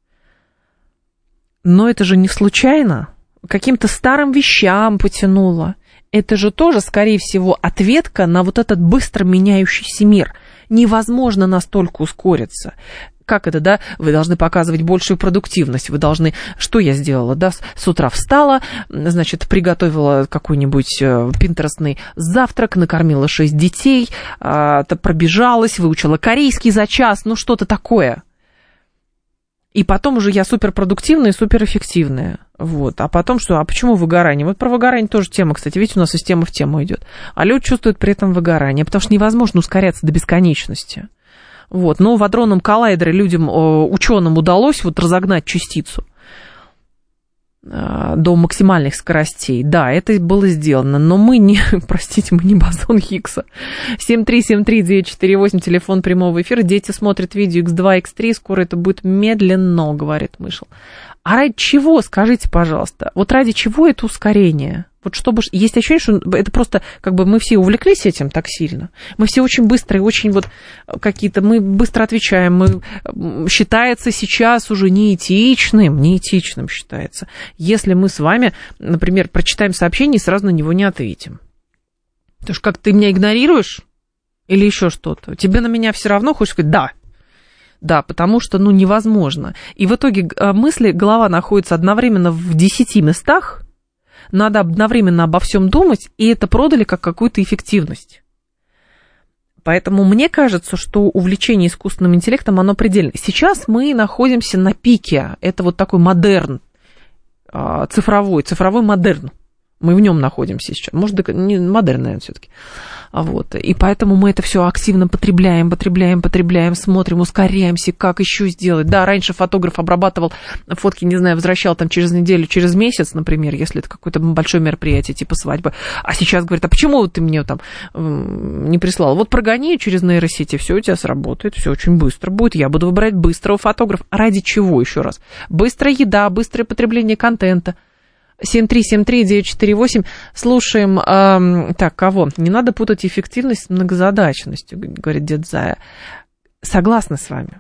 Но это же не случайно. Каким-то старым вещам потянуло. Это же тоже, скорее всего, ответка на вот этот быстро меняющийся мир. Невозможно настолько ускориться. Как это, вы должны показывать большую продуктивность, вы должны... Что я сделала, с утра встала, значит, приготовила какой-нибудь пинтерестный завтрак, накормила 6 детей, пробежалась, выучила корейский за час, что-то такое. И потом уже я суперпродуктивная и суперэффективная. Вот. А потом что? А почему выгорание? Вот про выгорание тоже тема, кстати. Видите, у нас из темы в тему идет. А люди чувствуют при этом выгорание, потому что невозможно ускоряться до бесконечности. Вот. Но в адронном коллайдере ученым удалось разогнать частицу до максимальных скоростей. Да, это было сделано, но мы не бозон Хиггса. 7373948, телефон прямого эфира. Дети смотрят видео X2, X3, скоро это будет медленно, говорит Мышел. А ради чего, скажите, пожалуйста, вот ради чего это ускорение? Вот чтобы... Есть ощущение, что это просто, мы все увлеклись этим так сильно. Мы все очень быстро и очень мы быстро отвечаем. Считается сейчас уже неэтичным считается, если мы с вами, например, прочитаем сообщение и сразу на него не ответим. Потому что как ты меня игнорируешь или еще что-то, тебе на меня все равно хочешь сказать «да». Да, потому что, невозможно. И в итоге голова находится одновременно в 10 местах, надо одновременно обо всем думать, и это продали как какую-то эффективность. Поэтому мне кажется, что увлечение искусственным интеллектом, оно предельно. Сейчас мы находимся на пике. Это вот такой модерн, цифровой модерн. Мы в нем находимся сейчас. Может, не модерн, наверное, все-таки. Вот. И поэтому мы это все активно потребляем, смотрим, ускоряемся, как еще сделать. Да, раньше фотограф обрабатывал фотки, не знаю, возвращал там через неделю, через месяц, например, если это какое-то большое мероприятие, типа свадьбы. А сейчас говорит, а почему ты мне там не прислал? Вот прогони через нейросети, все у тебя сработает, все очень быстро будет. Я буду выбирать быстрого фотографа. Ради чего, еще раз? Быстрая еда, быстрое потребление контента. 7373948. Слушаем. Так, кого? Не надо путать эффективность с многозадачностью, говорит дед Зая. Согласна с вами.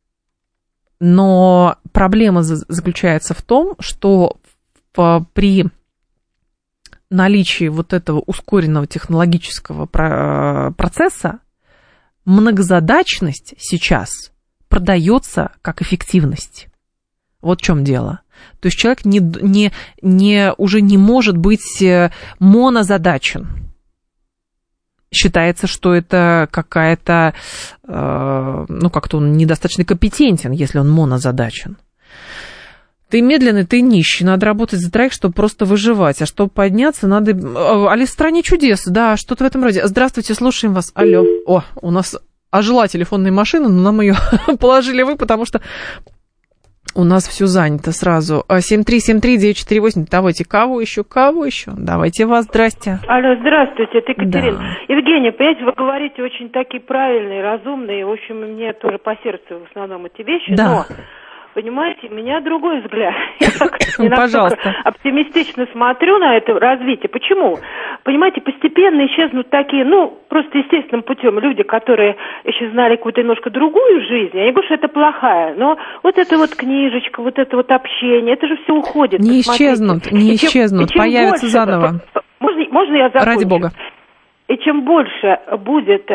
Но проблема заключается в том, что при наличии вот этого ускоренного технологического процесса многозадачность сейчас продается как эффективность. Вот в чем дело. То есть человек уже не может быть монозадачен. Считается, что это какая-то, как-то он недостаточно компетентен, если он монозадачен. Ты медленный, ты нищий, надо работать за троих, чтобы просто выживать, а чтобы подняться, надо... Алис в стране чудес, да, что-то в этом роде. Здравствуйте, слушаем вас. Алло. О, у нас ожила телефонная машина, но нам ее положили вы, потому что у нас все занято сразу. 7373948. Давайте, кого еще? Давайте вас, здрасте. Алло, здравствуйте, это Екатерина. Да. Евгения, понимаете, вы говорите очень такие правильные, разумные, в общем, мне тоже по сердцу в основном эти вещи, да. Но... Понимаете, у меня другой взгляд. Я не настолько оптимистично смотрю на это развитие. Почему? Понимаете, постепенно исчезнут такие, просто естественным путем люди, которые еще знали какую-то немножко другую жизнь. Я не говорю, что это плохая, но вот эта вот книжечка, вот это вот общение, это же все уходит. Не исчезнут, появятся заново. Можно я закончу? Ради бога. И чем больше будет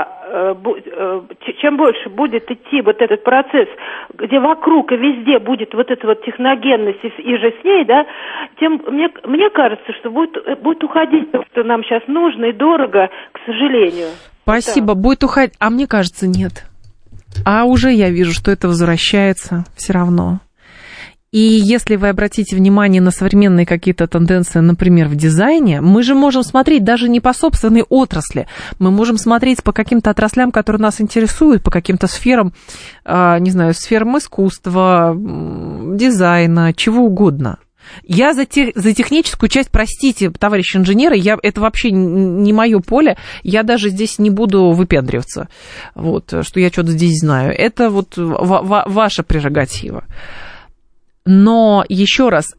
идти вот этот процесс, где вокруг и везде будет вот эта вот техногенность и же с ней, да, тем мне кажется, что будет уходить то, что нам сейчас нужно и дорого, к сожалению. Спасибо, да. Будет уходить, а мне кажется, нет. А уже я вижу, что это возвращается все равно. И если вы обратите внимание на современные какие-то тенденции, например, в дизайне, мы же можем смотреть даже не по собственной отрасли, мы можем смотреть по каким-то отраслям, которые нас интересуют, по каким-то сферам, не знаю, сферам искусства, дизайна, чего угодно. Я за техническую часть, простите, товарищи инженеры, это вообще не мое поле, я даже здесь не буду выпендриваться, вот, что я что-то здесь знаю. Это вот ваша прерогатива. Но, еще раз,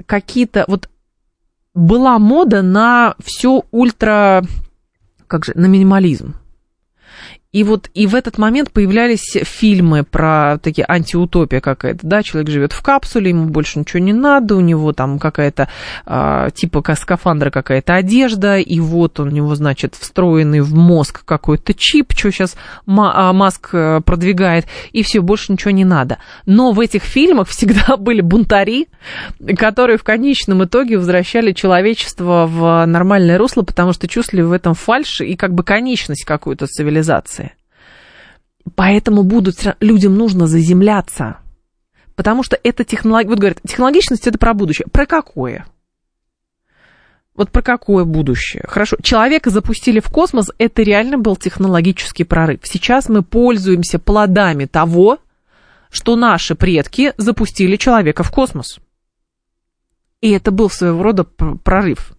была мода на все на минимализм. И в этот момент появлялись фильмы про такие антиутопия какая-то, да, человек живет в капсуле, ему больше ничего не надо, у него там какая-то, типа скафандра какая-то одежда, и вот у него, значит, встроенный в мозг какой-то чип, что сейчас Маск продвигает, и все, больше ничего не надо. Но в этих фильмах всегда были бунтари, которые в конечном итоге возвращали человечество в нормальное русло, потому что чувствовали в этом фальшь и конечность какую-то цивилизации. Поэтому людям нужно заземляться. Потому что это вот говорят, технологичность это про будущее. Про какое? Вот про какое будущее? Хорошо, человека запустили в космос, это реально был технологический прорыв. Сейчас мы пользуемся плодами того, что наши предки запустили человека в космос. И это был своего рода прорыв.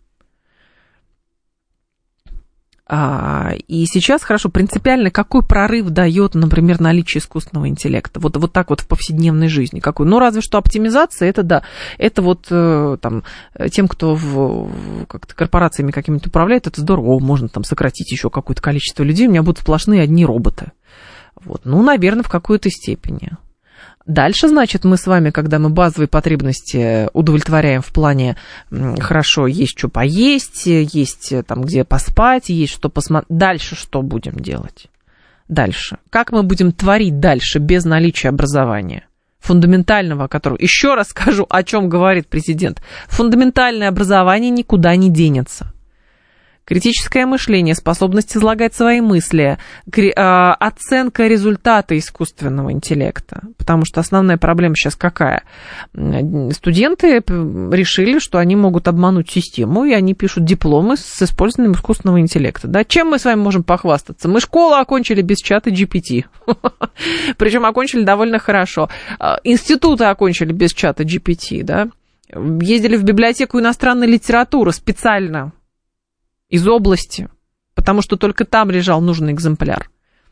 И сейчас, хорошо, принципиально, какой прорыв дает, например, наличие искусственного интеллекта? Вот так вот в повседневной жизни. Какой? Разве что оптимизация, это да. Это вот там, тем, кто как-то корпорациями какими-то управляет, это здорово. Можно там сократить еще какое-то количество людей, у меня будут сплошные одни роботы. Вот. Наверное, в какой-то степени. Дальше, значит, мы с вами, когда мы базовые потребности удовлетворяем в плане, хорошо, есть что поесть, есть там где поспать, есть что посмотреть. Дальше что будем делать? Дальше. Как мы будем творить дальше без наличия образования? фундаментального, которого, еще раз скажу, о чем говорит президент, фундаментальное образование никуда не денется. Критическое мышление, способность излагать свои мысли, оценка результата искусственного интеллекта. Потому что основная проблема сейчас какая? Студенты решили, что они могут обмануть систему, и они пишут дипломы с использованием искусственного интеллекта. Да? Чем мы с вами можем похвастаться? Мы школу окончили без чата GPT. Причем окончили довольно хорошо. Институты окончили без чата GPT. Да? Ездили в библиотеку иностранной литературы специально из области, потому что только там лежал нужный экземпляр.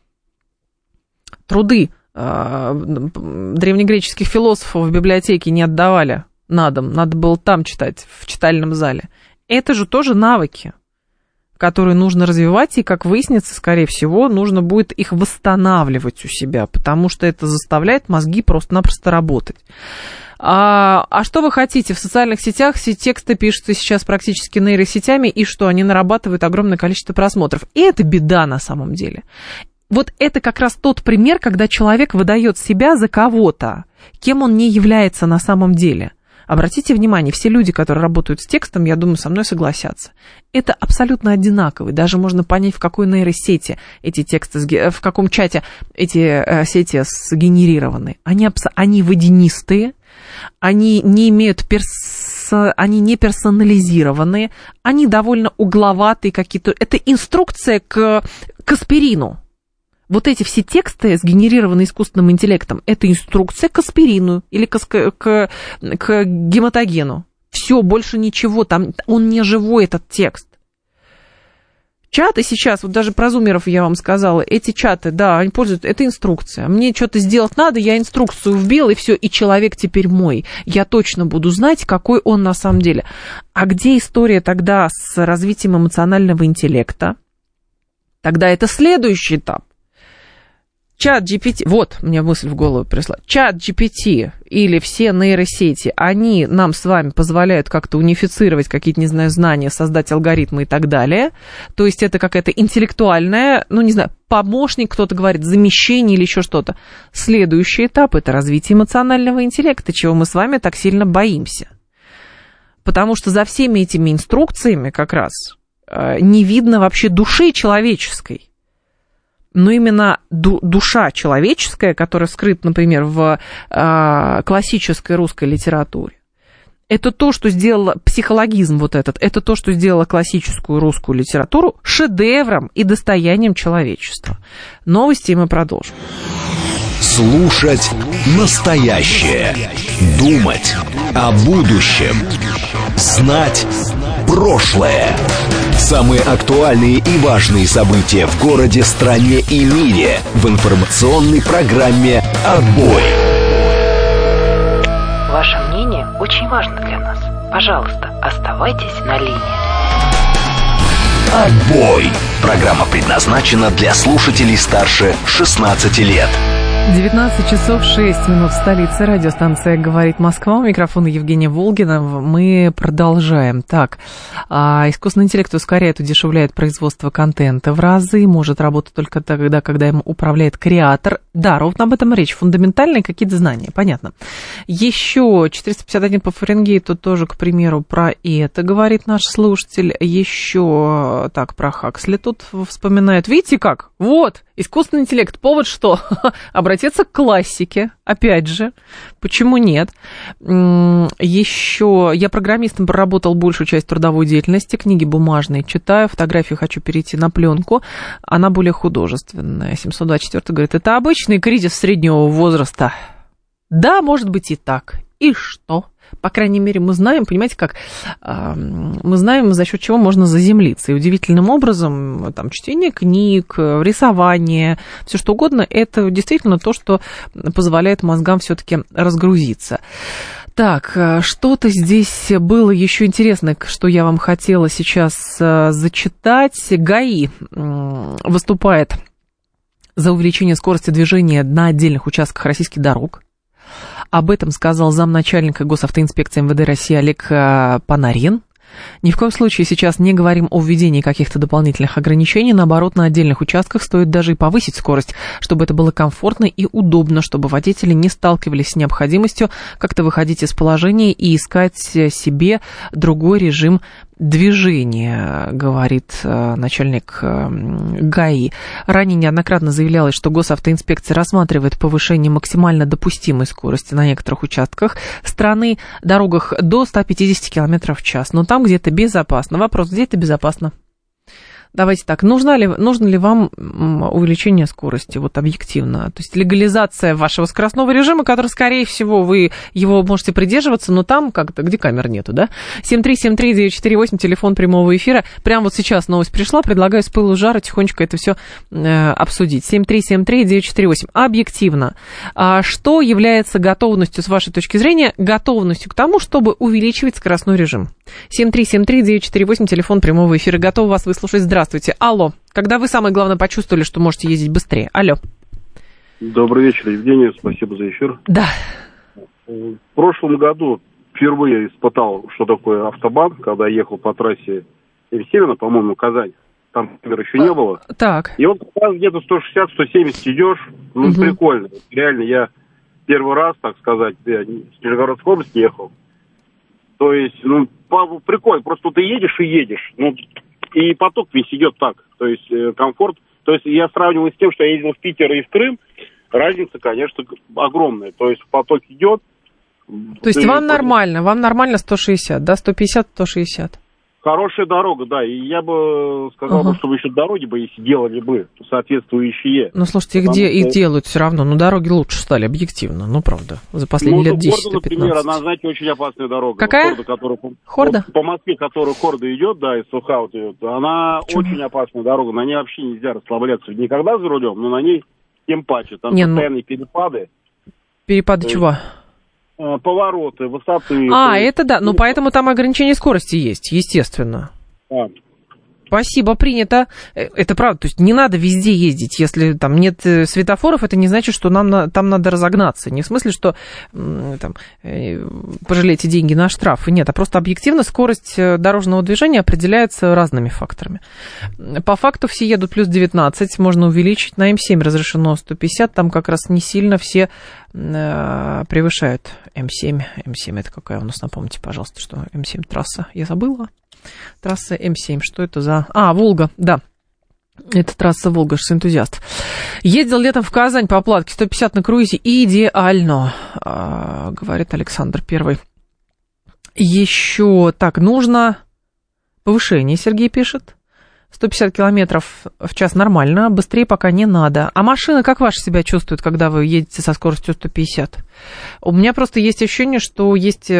Труды древнегреческих философов в библиотеке не отдавали на дом, надо было там читать, в читальном зале. Это же тоже навыки, которые нужно развивать, и, как выяснится, скорее всего, нужно будет их восстанавливать у себя, потому что это заставляет мозги просто-напросто работать. А что вы хотите? В социальных сетях все тексты пишутся сейчас практически нейросетями, и что? Они нарабатывают огромное количество просмотров. И это беда на самом деле. Вот это как раз тот пример, когда человек выдает себя за кого-то, кем он не является на самом деле. Обратите внимание, все люди, которые работают с текстом, я думаю, со мной согласятся. Это абсолютно одинаковые. Даже можно понять, в какой нейросети эти тексты, в каком чате эти сети сгенерированы. Они водянистые, они не имеют они не персонализированные, они довольно угловатые какие-то. Это инструкция к аспирину. Вот эти все тексты, сгенерированные искусственным интеллектом, это инструкция к аспирину или к гематогену. Все, больше ничего, там он не живой, этот текст. Чаты сейчас, вот даже про зумеров я вам сказала, эти чаты, да, они пользуются, это инструкция. Мне что-то сделать надо, я инструкцию вбил, и все, и человек теперь мой. Я точно буду знать, какой он на самом деле. А где история тогда с развитием эмоционального интеллекта? Тогда это следующий этап. Чат GPT, вот мне мысль в голову пришла, чат GPT или все нейросети, они нам с вами позволяют как-то унифицировать какие-то, не знаю, знания, создать алгоритмы и так далее. То есть это какая-то интеллектуальная, ну, не знаю, помощник, кто-то говорит, замещение или еще что-то. Следующий этап – это развитие эмоционального интеллекта, чего мы с вами так сильно боимся. Потому что за всеми этими инструкциями как раз не видно вообще души человеческой. Но именно душа человеческая, которая скрыта, например, в классической русской литературе, это то, что сделало психологизм вот этот, это то, что сделало классическую русскую литературу шедевром и достоянием человечества. Новости, и мы продолжим. Слушать настоящее. Думать о будущем. Знать прошлое. Самые актуальные и важные события в городе, стране и мире в информационной программе «Отбой». Ваше мнение очень важно для нас. Пожалуйста, оставайтесь на линии. «Отбой». Программа предназначена для слушателей старше 16 лет. 19 часов 6 минут в столице. Радиостанция «Говорит Москва». У микрофона Евгения Волгина. Мы продолжаем. Так, искусственный интеллект ускоряет, удешевляет производство контента в разы. Может работать только тогда, когда им управляет креатор. Да, ровно об этом речь. Фундаментальные какие-то знания. Понятно. Еще 451 по Фаренгейту тоже, к примеру, про это говорит наш слушатель. Еще так, про Хаксли тут вспоминают. Видите как? Вот, искусственный интеллект. Повод что? Обратиться к классике, опять же, почему нет? Еще я программистом проработал большую часть трудовой деятельности, книги бумажные читаю, фотографию хочу перейти на пленку, она более художественная. 724 говорит, это обычный кризис среднего возраста. Да, может быть и так. И что? По крайней мере, мы знаем, понимаете, как мы знаем, за счет чего можно заземлиться. И удивительным образом, там, чтение книг, рисование, все что угодно, это действительно то, что позволяет мозгам все-таки разгрузиться. Так, что-то здесь было еще интересное, что я вам хотела сейчас зачитать. ГАИ выступает за увеличение скорости движения на отдельных участках российских дорог. Об этом сказал замначальника госавтоинспекции МВД России Олег Панарин. Ни в коем случае сейчас не говорим о введении каких-то дополнительных ограничений. Наоборот, на отдельных участках стоит даже и повысить скорость, чтобы это было комфортно и удобно, чтобы водители не сталкивались с необходимостью как-то выходить из положения и искать себе другой режим движения, говорит начальник ГАИ. Ранее неоднократно заявлялось, что госавтоинспекция рассматривает повышение максимально допустимой скорости на некоторых участках страны, дорогах до 150 км в час. Но там где-то безопасно. Вопрос, где это безопасно? Давайте так, нужно ли вам увеличение скорости, вот объективно? То есть легализация вашего скоростного режима, который, скорее всего, вы его можете придерживаться, но там как-то, где камер нету, да? 7373948, телефон прямого эфира. Прямо вот сейчас новость пришла, предлагаю с пылу жара тихонечко это все обсудить. 7373948. Объективно, что является готовностью, с вашей точки зрения, готовностью к тому, чтобы увеличивать скоростной режим? 7373948, телефон прямого эфира. Готов вас выслушать. Здравствуйте. Алло. Когда вы самое главное почувствовали, что можете ездить быстрее? Алло. Добрый вечер, Евгений. Спасибо за эфир. Да. В прошлом году впервые испытал, что такое автобан, когда ехал по трассе М7, по-моему, Казань. Там камер еще не было. Так. И вот где-то 160-170 идешь. Прикольно. Реально, я первый раз, так сказать, я с Нижегородской области ехал. То есть, прикольно. Просто ты едешь и едешь. И поток весь идет так. То есть, комфорт. То есть, я сравниваю с тем, что я ездил в Питер и в Крым. Разница, конечно, огромная. То есть, поток идет. То есть, вам нормально 160, да? 150-160. Хорошая дорога, да. И я бы сказал, чтобы еще дороги бы, если делали бы, соответствующие. Ну, слушайте, их делают все равно. Дороги лучше стали, объективно. правда. За последние лет 10-15. Хорда, например, она, знаете, очень опасная дорога. Какая? Хорда? По Москве, которая Хорда идет, да, из Сухаут идет, она очень опасная дорога. На ней вообще нельзя расслабляться. Никогда за рулем, но на ней тем паче. Там постоянные перепады. Перепады чего? Повороты, высоты. Это да, поэтому там ограничение скорости есть, естественно. Спасибо, принято. Это правда, то есть не надо везде ездить, если там нет светофоров, это не значит, что там надо разогнаться. Не в смысле, что пожалейте деньги на штрафы, нет, а просто объективно скорость дорожного движения определяется разными факторами. По факту все едут плюс 19, можно увеличить, на М7 разрешено 150, там как раз не сильно все превышают М7. М7 это какая у нас, напомните, пожалуйста, что М7 трасса, я забыла. Трасса М7, что это за... Волга, да. Это трасса Волга, энтузиаст. Ездил летом в Казань по оплатке, 150 на круизе, идеально, говорит Александр Первый. Еще, нужно повышение, Сергей пишет. 150 километров в час нормально, быстрее пока не надо. А машина как ваша себя чувствует, когда вы едете со скоростью 150? У меня просто есть ощущение, что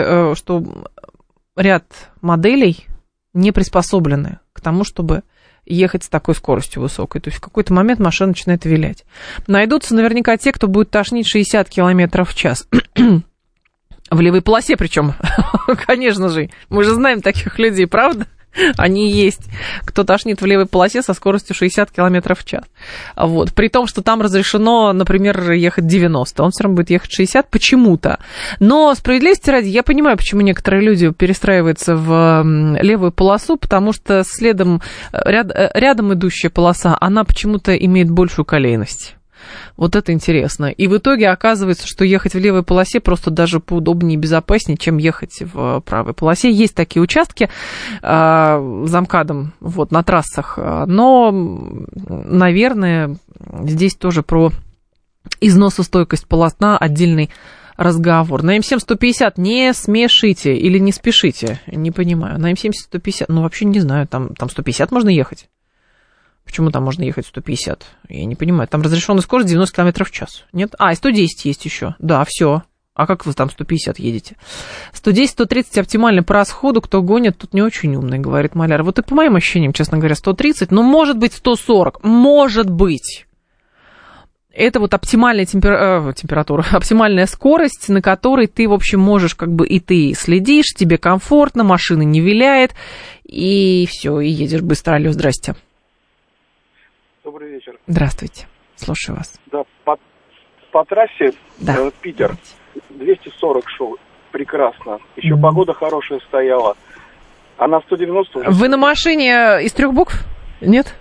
ряд моделей не приспособлены к тому, чтобы ехать с такой скоростью высокой. То есть в какой-то момент машина начинает вилять. Найдутся наверняка те, кто будет тошнить 60 км в час. В левой полосе причем, конечно же. Мы же знаем таких людей, правда? Они есть. Кто тошнит в левой полосе со скоростью 60 км в час. При том, что там разрешено, например, ехать 90. Он все равно будет ехать 60 почему-то. Но справедливости ради, я понимаю, почему некоторые люди перестраиваются в левую полосу, потому что следом, рядом идущая полоса, она почему-то имеет большую колейность. Вот это интересно. И в итоге оказывается, что ехать в левой полосе просто даже поудобнее и безопаснее, чем ехать в правой полосе. Есть такие участки за МКАДом на трассах. Но, наверное, здесь тоже про износостойкость полотна отдельный разговор. На М7 150 не смешите или не спешите. Не понимаю. На М7 150, вообще не знаю, там 150 можно ехать. Почему там можно ехать 150? Я не понимаю. Там разрешенная скорость 90 км в час. Нет? И 110 есть еще. Да, все. А как вы там 150 едете? 110-130 оптимально по расходу. Кто гонит, тут не очень умный, говорит Маляр. И по моим ощущениям, честно говоря, 130, может быть 140. Может быть. Это оптимальная температура, оптимальная скорость, на которой ты, в общем, можешь и ты следишь, тебе комфортно, машина не виляет, и все, и едешь быстро. Алло, здрасте. Добрый вечер. Здравствуйте. Слушаю вас. Да, по трассе Питер 240 шел. Прекрасно. Еще погода хорошая стояла. А на 190 уже... Вы на машине из 3 букв? Нет?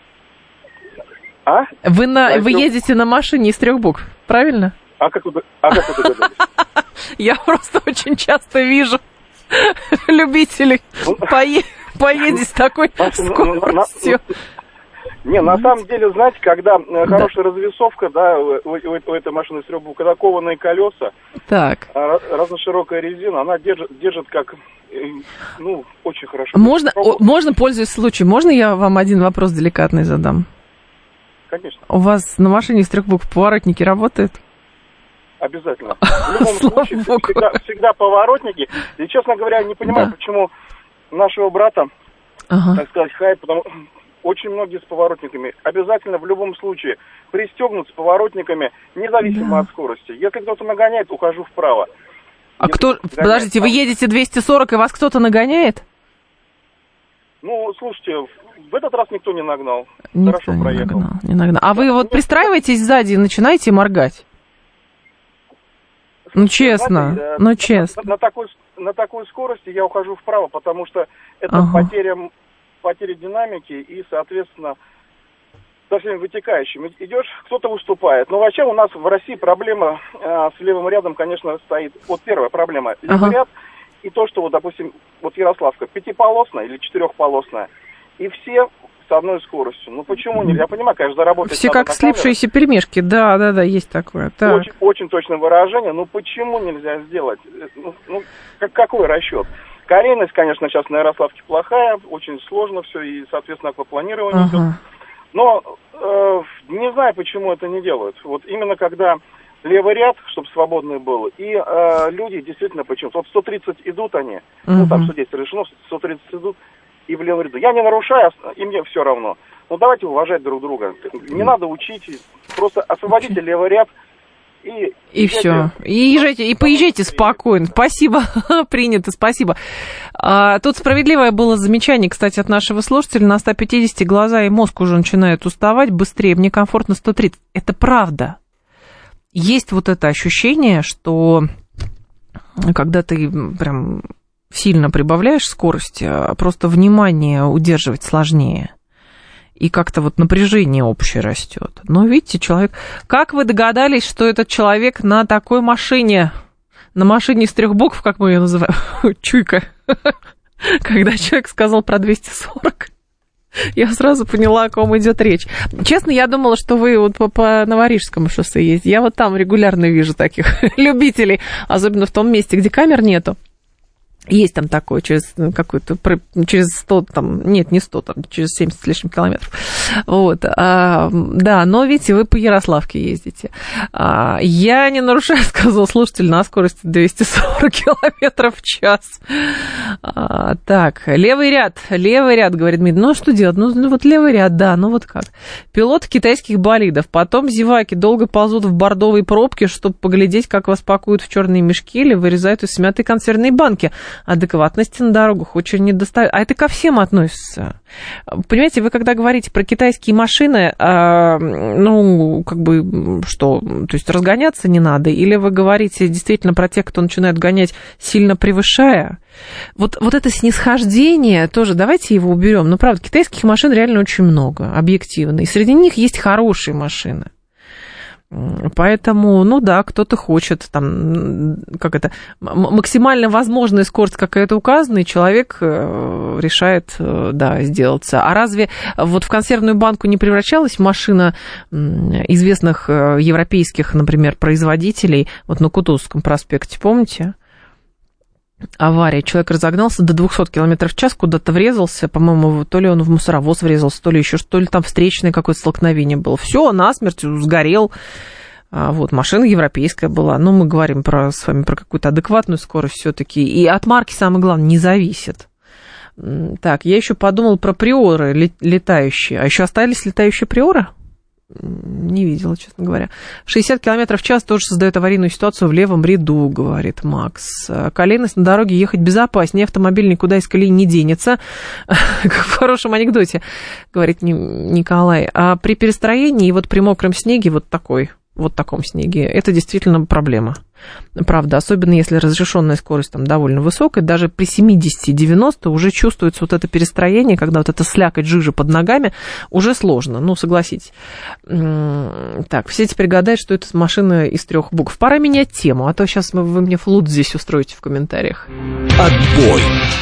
А? Вы едете на машине из 3 букв, правильно? А как вы догадались? Я просто очень часто вижу любителей поедет с такой скоростью. Не, на самом деле, знаете, когда хорошая развесовка, да, у этой машины с 3 букв, когда кованые колеса, так. разноширокая резина, она держит как, ну, очень хорошо. Можно, пользуясь случаем, можно я вам один вопрос деликатный задам? Конечно. У вас на машине с 3 букв поворотники работают? Обязательно. В любом случае, всегда поворотники. И, честно говоря, не понимаю, почему нашего брата, так сказать, хайп, потому что очень многие с поворотниками. Обязательно в любом случае пристегнут с поворотниками, независимо от скорости. Если кто-то нагоняет, ухожу вправо. А кто... Подождите, вы едете 240, и вас кто-то нагоняет? Ну, слушайте, в этот раз никто не нагнал. Никто хорошо проехал. Не нагнал. А вы вот пристраиваетесь сзади и начинаете моргать? Ну, честно, знаете, честно. На такой скорости я ухожу вправо, потому что это потеря динамики и, соответственно, со всеми вытекающими. Идешь, кто-то выступает. Но вообще у нас в России проблема с левым рядом, конечно, стоит. Вот первая проблема. Левый ряд и то, что, вот, допустим, вот Ярославка 5-полосная или 4-полосная, и все с одной скоростью. Ну почему нельзя? Я понимаю, конечно, работать все как слипшиеся пельмешки, да, есть такое. Очень, очень точное выражение, но почему нельзя сделать? Ну какой расчет? Колейность, конечно, сейчас на Ярославке плохая, очень сложно все, и, соответственно, аквапланирование идет. Но не знаю, почему это не делают. Вот именно когда левый ряд, чтобы свободный был, и люди действительно почему-то, вот 130 идут они, ну там судейство решено, 130 идут, и в левом ряду. Я не нарушаю, и мне все равно. Но давайте уважать друг друга. Не надо учить, просто освободите левый ряд и все. И езжайте, и поезжайте спокойно. Спасибо, принято, спасибо. Тут справедливое было замечание, кстати, от нашего слушателя. На 150 глаза и мозг уже начинают уставать быстрее. Мне комфортно 130. Это правда. Есть вот это ощущение, что когда ты прям сильно прибавляешь скорость, просто внимание удерживать сложнее. И как-то вот напряжение общее растет. Но видите, человек... Как вы догадались, что этот человек на такой машине, на машине с 3 букв, как мы ее называем, чуйка, когда человек сказал про 240, я сразу поняла, о ком идет речь. Честно, я думала, что вы вот по Новорижскому шоссе ездите. Я вот там регулярно вижу таких любителей, особенно в том месте, где камер нету. Есть там такое, через какую-то, через 100, там, нет, не 100, там, через 70 с лишним километров. Вот, да, но, видите, вы по Ярославке ездите. Я не нарушаю, сказал слушатель, на скорости 240 километров в час. Так, левый ряд, говорит Дмитрий, ну, что делать? Ну, вот левый ряд, да, ну, вот как. Пилоты китайских болидов, потом зеваки долго ползут в бордовые пробки, чтобы поглядеть, как вас пакуют в черные мешки или вырезают из смятой консервной банки. Адекватности на дорогах очень не достает. А это ко всем относится. Понимаете, вы когда говорите про китайские машины, ну, как бы, что, то есть разгоняться не надо, или вы говорите действительно про тех, кто начинает гонять, сильно превышая? Вот это снисхождение тоже, давайте его уберем. Ну, правда, китайских машин реально очень много, объективно. И среди них есть хорошие машины. Поэтому, ну да, кто-то хочет, там, как это, максимально возможная скорость какая-то указана, и человек решает, да, сделаться. А разве вот в консервную банку не превращалась машина известных европейских, например, производителей, вот на Кутузовском проспекте, помните? Авария, человек разогнался до 200 км в час, куда-то врезался, по-моему, то ли он в мусоровоз врезался, то ли еще, что ли там встречное какое-то столкновение было. Все, насмерть, сгорел. Вот, машина европейская была. Но мы говорим с вами про какую-то адекватную скорость все-таки. И от марки, самое главное, не зависит. Так, я еще подумала про приоры летающие. А еще остались летающие приоры? Не видела, честно говоря. 60 км в час тоже создает аварийную ситуацию в левом ряду, говорит Макс. Колейность на дороге ехать безопаснее, автомобиль никуда из колеи не денется. Как в хорошем анекдоте, говорит Николай. А при перестроении и вот при мокром снеге вот такой вот таком снеге, это действительно проблема. Правда, особенно если разрешенная скорость там довольно высокая, даже при 70-90 уже чувствуется вот это перестроение, когда вот эта слякоть жижи под ногами, уже сложно, ну, согласитесь. Так, все теперь гадают, что это машина из 3 букв. Пора менять тему, а то сейчас вы мне флут здесь устроите в комментариях. Отбой.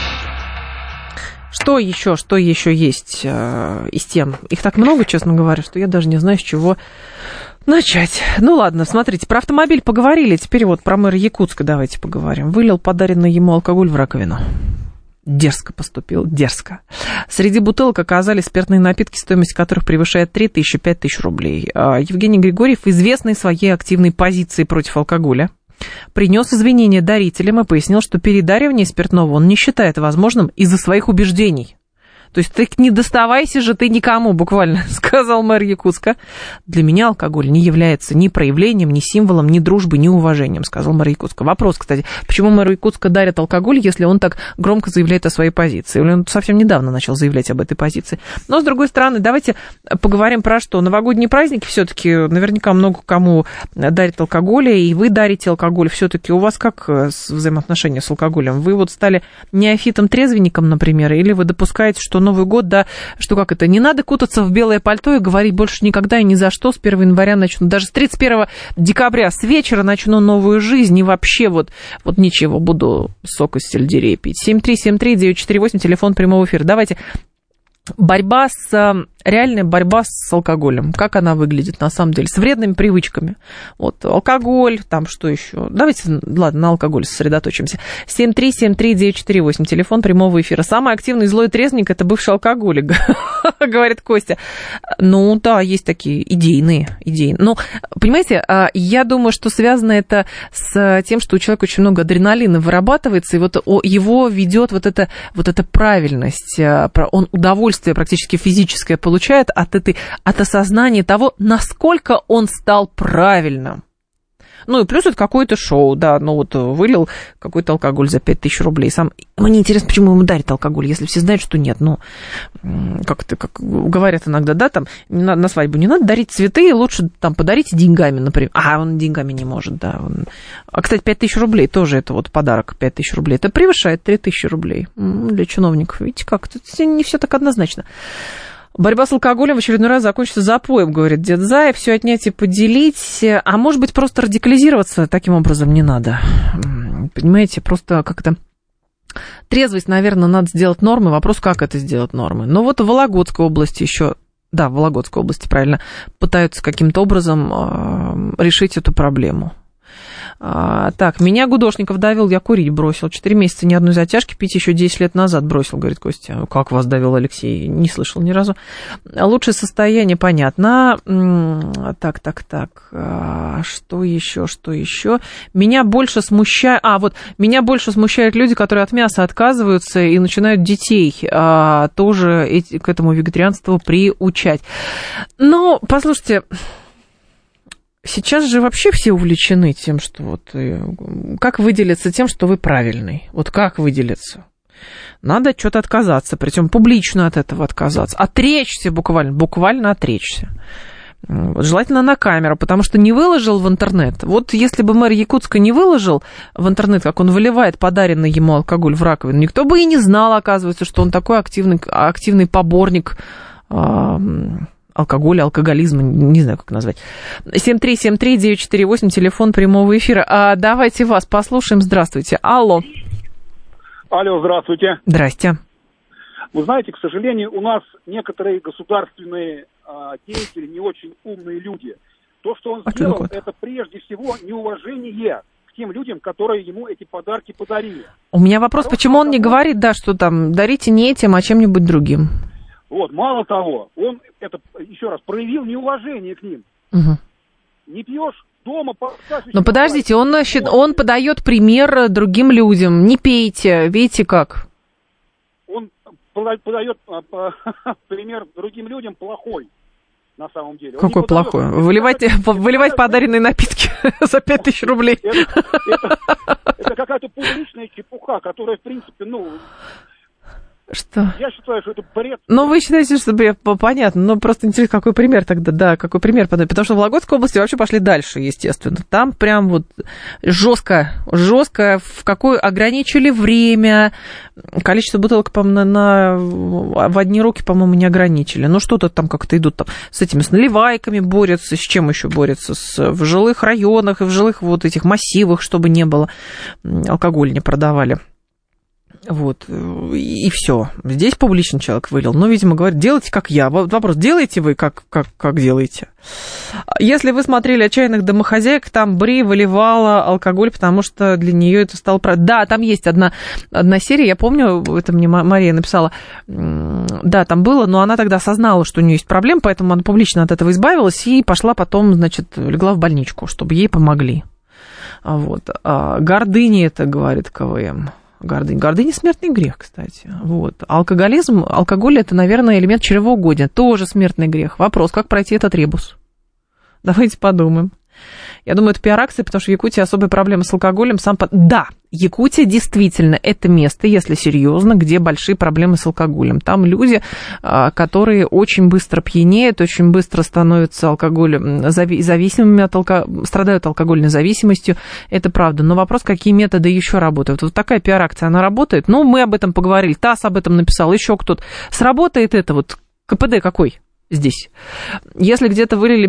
Что еще есть из тем? Их так много, честно говоря, что я даже не знаю, с чего начать. Ну ладно, смотрите, про автомобиль поговорили, теперь вот про мэра Якутска давайте поговорим. Вылил подаренный ему алкоголь в раковину. Дерзко поступил, дерзко. Среди бутылок оказались спиртные напитки, стоимость которых превышает 3000-5000 рублей. Евгений Григорьев, известный своей активной позицией против алкоголя, принес извинения дарителям и пояснил, что передаривание спиртного он не считает возможным из-за своих убеждений. То есть ты не доставайся же ты никому, буквально, сказал мэр Якутска. Для меня алкоголь не является ни проявлением, ни символом, ни дружбой, ни уважением, сказал мэр Якутска. Вопрос, кстати, почему мэру Якутска дарят алкоголь, если он так громко заявляет о своей позиции? Или он совсем недавно начал заявлять об этой позиции? Но, с другой стороны, давайте поговорим про что. Новогодние праздники все-таки наверняка много кому дарят алкоголь, и вы дарите алкоголь. Все-таки у вас как взаимоотношения с алкоголем? Вы вот стали неофитом-трезвенником, например, или вы допускаете, что Новый год, да, что как это, не надо кутаться в белое пальто и говорить больше никогда и ни за что, с 1 января начну, даже с 31 декабря, с вечера начну новую жизнь, и вообще вот ничего, буду сок из сельдерея пить. 7373948, телефон прямого эфира. Давайте, реальная борьба с алкоголем, как она выглядит на самом деле, с вредными привычками. Вот, алкоголь, там что еще? Давайте, ладно, на алкоголь сосредоточимся. 7373948, телефон прямого эфира. Самый активный злой трезвенник – это бывший алкоголик, говорит Костя. Ну, да, есть такие идейные. Но, понимаете, я думаю, что связано это с тем, что у человека очень много адреналина вырабатывается, и вот его ведет вот эта правильность, он удовольствие практически физическое получает от осознания того, насколько он стал правильным. Ну и плюс это какое-то шоу, да, ну вот вылил какой-то алкоголь за 5000 рублей. Мне интересно, почему ему дарят алкоголь, если все знают, что нет. Ну, как говорят иногда, да, там на свадьбу не надо дарить цветы, лучше там подарите деньгами, например. Он деньгами не может, да. Кстати, 5000 рублей тоже это вот подарок, 5000 рублей. Это превышает 3000 рублей для чиновников. Видите, как? Тут не все так однозначно. Борьба с алкоголем в очередной раз закончится запоем, говорит дед Зая. Все отнять и поделить. А может быть, просто радикализироваться таким образом не надо. Понимаете, просто как-то... Трезвость, наверное, надо сделать нормой. Вопрос, как это сделать нормой. Но вот в Вологодской области еще... Да, в Вологодской области, правильно, пытаются каким-то образом решить эту проблему. Так, меня Гудошников давил, я курить бросил. 4 месяца ни одной затяжки, пить еще 10 лет назад бросил, говорит Костя. Как вас давил, Алексей? Не слышал ни разу. Лучшее состояние, понятно. Так. Что еще? Меня больше смущает... меня больше смущают люди, которые от мяса отказываются и начинают детей тоже к этому вегетарианству приучать. Но, послушайте... Сейчас же вообще все увлечены тем, что вот как выделиться тем, что вы правильный. Вот как выделиться? Надо что-то отказаться, причем публично от этого отказаться. Отречься буквально отречься. Желательно на камеру, потому что не выложил в интернет. Вот если бы мэр Якутска не выложил в интернет, как он выливает подаренный ему алкоголь в раковину, никто бы и не знал, оказывается, что он такой активный поборник алкоголя, алкоголизма, не знаю, как назвать. 7373948, телефон прямого эфира. Давайте вас послушаем. Здравствуйте. Алло, здравствуйте. Здрасте. Вы знаете, к сожалению, у нас некоторые государственные деятели не очень умные люди. То, что он сделал, это прежде всего неуважение к тем людям, которые ему эти подарки подарили. У меня вопрос, почему он не говорит, да, что там дарите не этим, а чем-нибудь другим? Вот, мало того, он еще раз проявил неуважение к ним. Угу. Не пьешь дома... Но подождите, он подает пример другим людям. Не пейте, видите как? Он подает пример другим людям плохой, на самом деле. Какой плохой? Выливать подаренные напитки за 5000 рублей. Это какая-то публичная чепуха, которая, в принципе, Что? Я считаю, что это бред. Ну, вы считаете, что понятно, но просто интересно, какой пример тогда, да, какой пример подать, потому что в Вологодской области вообще пошли дальше, естественно. Там прям вот жестко, в какое ограничили время, количество бутылок, по-моему, в одни руки, по-моему, не ограничили. Ну, что-то там как-то идут там с этими, с наливайками борются, с чем еще борются, в жилых районах и в жилых вот этих массивах, чтобы не было, алкоголь не продавали. Вот, и все. Здесь публичный человек вылил. Ну, видимо, говорит, делайте, как я. Вопрос, делаете вы, как делаете? Если вы смотрели «Отчаянных домохозяек», там Бри выливала алкоголь, потому что для нее это стало... Да, там есть одна серия, я помню, это мне Мария написала. Да, там было, но она тогда осознала, что у нее есть проблема, поэтому она публично от этого избавилась и пошла потом, значит, легла в больничку, чтобы ей помогли. Вот. Гордыня это, говорит КВМ. Гордыня – смертный грех, кстати. Вот. Алкоголь – это, наверное, элемент чревоугодия. Тоже смертный грех. Вопрос, как пройти этот ребус? Давайте подумаем. Я думаю, это пиар-акция, потому что в Якутии особые проблемы с алкоголем. Да, Якутия действительно это место, если серьезно, где большие проблемы с алкоголем. Там люди, которые очень быстро пьянеют, очень быстро становятся зависимыми страдают алкогольной зависимостью. Это правда. Но вопрос, какие методы еще работают. Вот такая пиар-акция, она работает. Ну, мы об этом поговорили, ТАСС об этом написал, еще кто-то. Сработает это вот КПД какой? Здесь. Если где-то вылили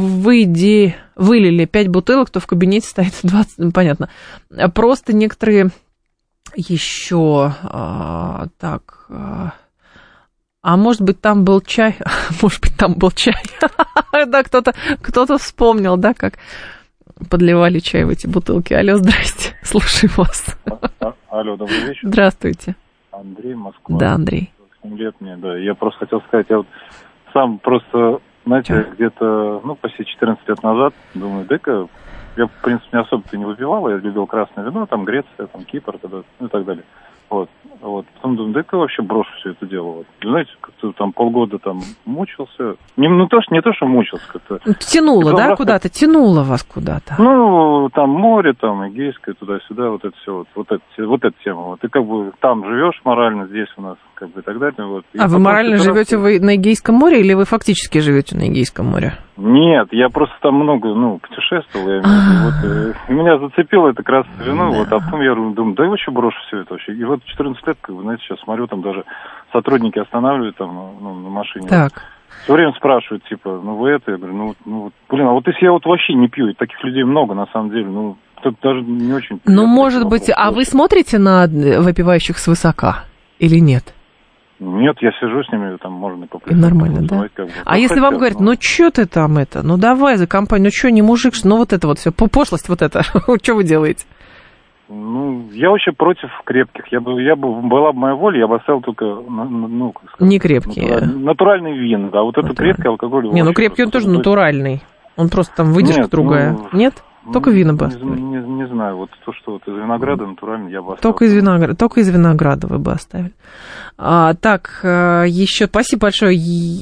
5 бутылок, то в кабинете стоит 20, понятно. Просто некоторые еще так. А может быть, там был чай? Может быть, там был чай. Да, кто-то вспомнил, да, как подливали чай в эти бутылки. Алло, здрасте, слушаю вас. Алло, добрый вечер. Здравствуйте. Андрей, Москва. Да, Андрей. 7 лет мне, да. Я просто хотел сказать, я вот сам просто, знаете, где-то, почти 14 лет назад, думаю, дай-ка, я, в принципе, не особо-то не выпивал, я любил красное вино, там Греция, там Кипр, тогда, и так далее. Вот. Потом думаю, дай-ка вообще брошу все это дело. Вот. Знаете, как-то там полгода там мучился. Не то, что мучился, как-то. Тянуло, да, куда-то? Тянуло вас куда-то? Ну, там море, там Эгейское, туда-сюда, вот это все, вот эта тема. Вот. И как бы там живешь морально, здесь у нас, как бы, и так далее. Вот. И вы морально живете вы на Эгейском море или вы фактически живете на Эгейском море? Нет, я просто там много, путешествовал, я и меня зацепило это красное вино, вот, а потом я думаю, да я вообще брошу все это вообще. И вот 14 лет, как бы, знаете, сейчас смотрю, там даже сотрудники останавливают там, на машине. Так. Все время спрашивают, типа, вы это? Я говорю, блин, а вот если я вот вообще не пью, и таких людей много, на самом деле, тут даже не очень... может быть, а вы смотрите на выпивающих свысока или нет? Нет, я сижу с ними, там можно поплясать. Нормально, да? Как бы. А если вам говорят, что ты там это, давай за компанию, не мужик, вот это вот все, пошлость вот это, что вы делаете? Я вообще против крепких. Была бы моя воля, я бы оставил только, не крепкие. Натуральный вин, да, вот это крепкий алкоголь. Крепкий он тоже натуральный. Он просто там выдержка другая. Нет? Только вина бы оставили. Не знаю, вот то, что из винограда натурально я бы оставил. Только из винограда вы бы оставили. Так, еще спасибо большое.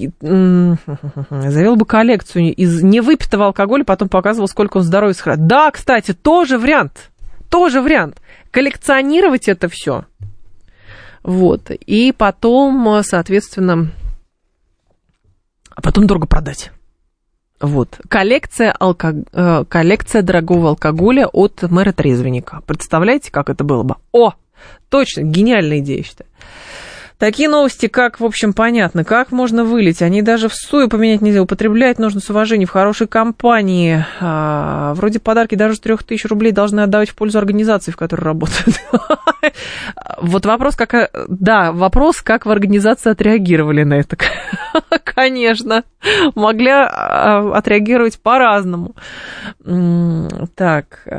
Завел бы коллекцию из невыпитого алкоголя, потом показывал, сколько он здоровья сохраняет. Да, кстати, тоже вариант. Коллекционировать это все. Вот. И потом, соответственно, потом дорого продать. Вот. Коллекция дорогого алкоголя от мэра-трезвенника. Представляете, как это было бы? Точно, гениальная идея, я считаю. Такие новости, как, в общем, понятно, как можно вылить. Они даже в СУе поменять нельзя. Употреблять нужно с уважением, в хорошей компании. Вроде подарки даже 3000 рублей должны отдавать в пользу организации, в которой работают. Вот вопрос, как в организации отреагировали на это. Конечно, могли отреагировать по-разному. Так,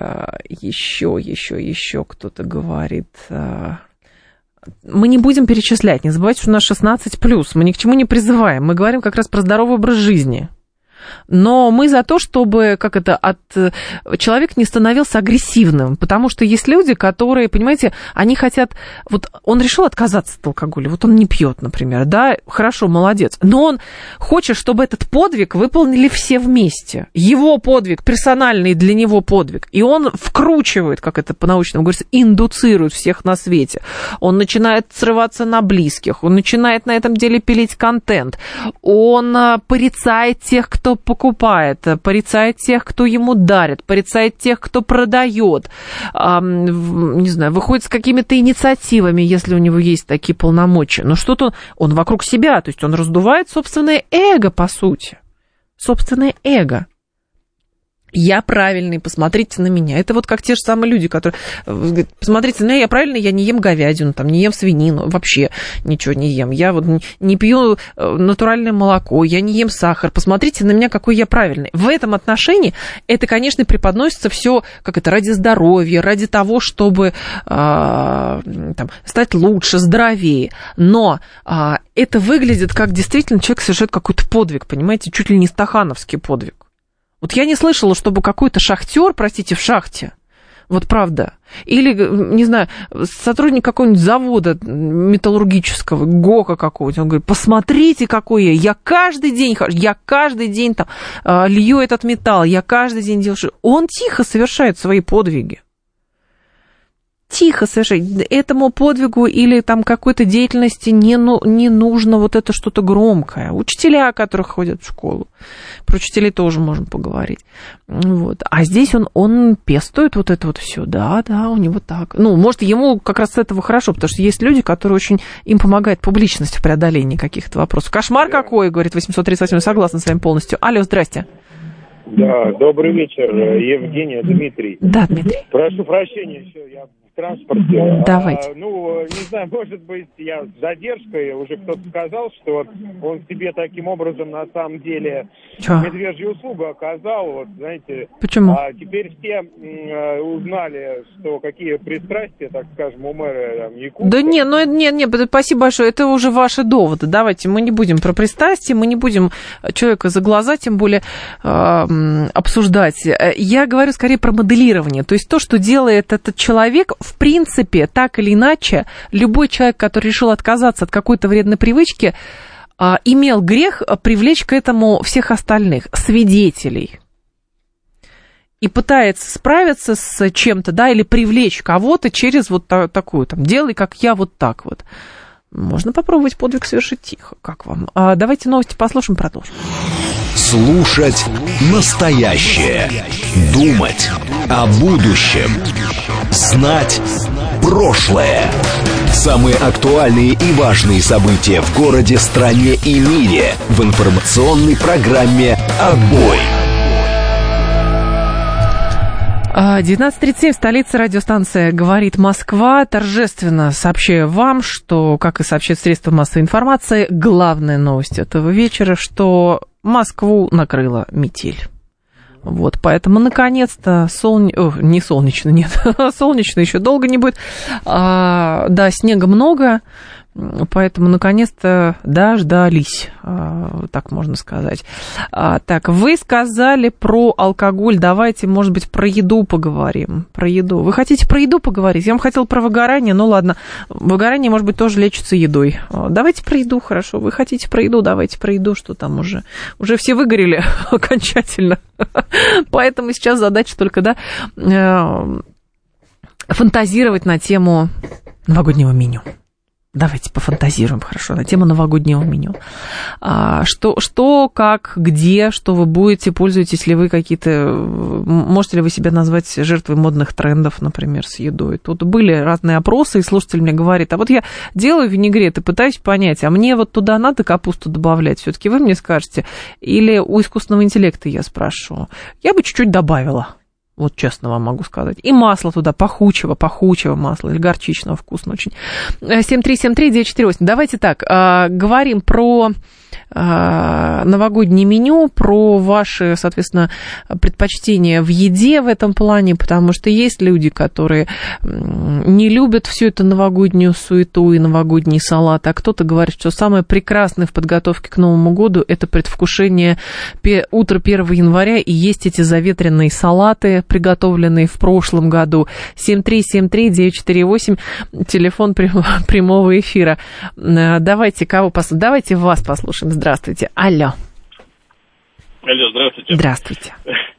еще кто-то говорит... Мы не будем перечислять, не забывайте, что у нас 16+, мы ни к чему не призываем, мы говорим как раз про здоровый образ жизни. Но мы за то, чтобы человек не становился агрессивным, потому что есть люди, которые, понимаете, они хотят, вот он решил отказаться от алкоголя, вот он не пьет, например, да, хорошо, молодец, но он хочет, чтобы этот подвиг выполнили все вместе, его подвиг, персональный для него подвиг, и он вкручивает, как это по-научному говорится, индуцирует всех на свете, он начинает срываться на близких, он начинает на этом деле пилить контент, он порицает тех, кто покупает, порицает тех, кто ему дарит, порицает тех, кто продает, не знаю, выходит с какими-то инициативами, если у него есть такие полномочия. Но что-то он вокруг себя, то есть он раздувает собственное эго, по сути. Собственное эго. Я правильный, посмотрите на меня. Это вот как те же самые люди, которые говорят, посмотрите на меня, я правильный, я не ем говядину, там, не ем свинину, вообще ничего не ем. Я вот не пью натуральное молоко, я не ем сахар. Посмотрите на меня, какой я правильный. В этом отношении это, конечно, преподносится все как это ради здоровья, ради того, чтобы стать лучше, здоровее. Но это выглядит как действительно человек совершает какой-то подвиг, понимаете, чуть ли не стахановский подвиг. Вот я не слышала, чтобы какой-то шахтер, простите, в шахте, вот правда, или, не знаю, сотрудник какого-нибудь завода металлургического, ГОКа какого-нибудь, он говорит, посмотрите, какой я каждый день хожу, я каждый день там лью этот металл, я каждый день делаю. Он тихо совершает свои подвиги. Тихо совершать. Этому подвигу или там какой-то деятельности не нужно вот это что-то громкое. Учителя, которые ходят в школу. Про учителей тоже можем поговорить. Вот. А здесь он пестует вот это вот все. Да, у него так. Ну, может, ему как раз с этого хорошо, потому что есть люди, которые очень им помогает публичность в преодолении каких-то вопросов. Кошмар какой, говорит 838, согласна с вами полностью. Алло, здрасте. Да, добрый вечер, Евгения, Дмитрий. Да, Дмитрий. Прошу прощения, еще я в транспорте. Давайте. Не знаю, может быть, я с задержкой, уже кто-то сказал, что он себе таким образом на самом деле медвежью услугу оказал, вот, знаете. Почему? А теперь все узнали, что какие пристрастия, так скажем, у мэра Якутска. Да нет, спасибо большое, это уже ваши доводы. Давайте, мы не будем про пристрастия, мы не будем человека за глаза, тем более обсуждать. Я говорю скорее про моделирование, то есть то, что делает этот человек, в принципе, так или иначе, любой человек, который решил отказаться от какой-то вредной привычки, имел грех привлечь к этому всех остальных, свидетелей. И пытается справиться с чем-то, да, или привлечь кого-то через вот такую, там, делай, как я, вот так вот. Можно попробовать подвиг совершить тихо. Как вам? Давайте новости послушаем, продолжим. Слушать настоящее. Думать о будущем. Знать прошлое. Самые актуальные и важные события в городе, стране и мире в информационной программе «Отбой». 19:37, столица, радиостанция «Говорит Москва». Торжественно сообщаю вам, что, как и сообщают средства массовой информации, главная новость этого вечера, что Москву накрыла метель. Вот, поэтому, наконец-то, не солнечно, нет, солнечно еще долго не будет. Да, снега много, поэтому, наконец-то, дождались, так можно сказать. Так, вы сказали про алкоголь, давайте, может быть, про еду поговорим. Про еду. Вы хотите про еду поговорить? Я вам хотела про выгорание, ну ладно, выгорание, может быть, тоже лечится едой. Давайте про еду, хорошо. Вы хотите про еду, давайте про еду, что там уже все выгорели окончательно. Поэтому сейчас задача только, фантазировать на тему новогоднего меню. Давайте пофантазируем, хорошо, на тему новогоднего меню. Что, как, где, что вы будете, пользуетесь ли вы можете ли вы себя назвать жертвой модных трендов, например, с едой? Тут были разные опросы, и слушатель мне говорит, а вот я делаю винегрет и пытаюсь понять, а мне вот туда надо капусту добавлять, все-таки вы мне скажете, или у искусственного интеллекта я спрошу. Я бы чуть-чуть добавила. Вот честно вам могу сказать. И масло туда пахучего масла, или горчичного, вкусно очень. 7373948. Давайте так, говорим про новогоднее меню, про ваши, соответственно, предпочтения в еде в этом плане, потому что есть люди, которые не любят всю эту новогоднюю суету и новогодний салат, а кто-то говорит, что самое прекрасное в подготовке к Новому году – это предвкушение утра 1 января и есть эти заветренные салаты, приготовленные в прошлом году. 7373948, телефон прямого эфира. Давайте давайте вас послушаем. Здравствуйте. Алло. Алло, здравствуйте. Здравствуйте.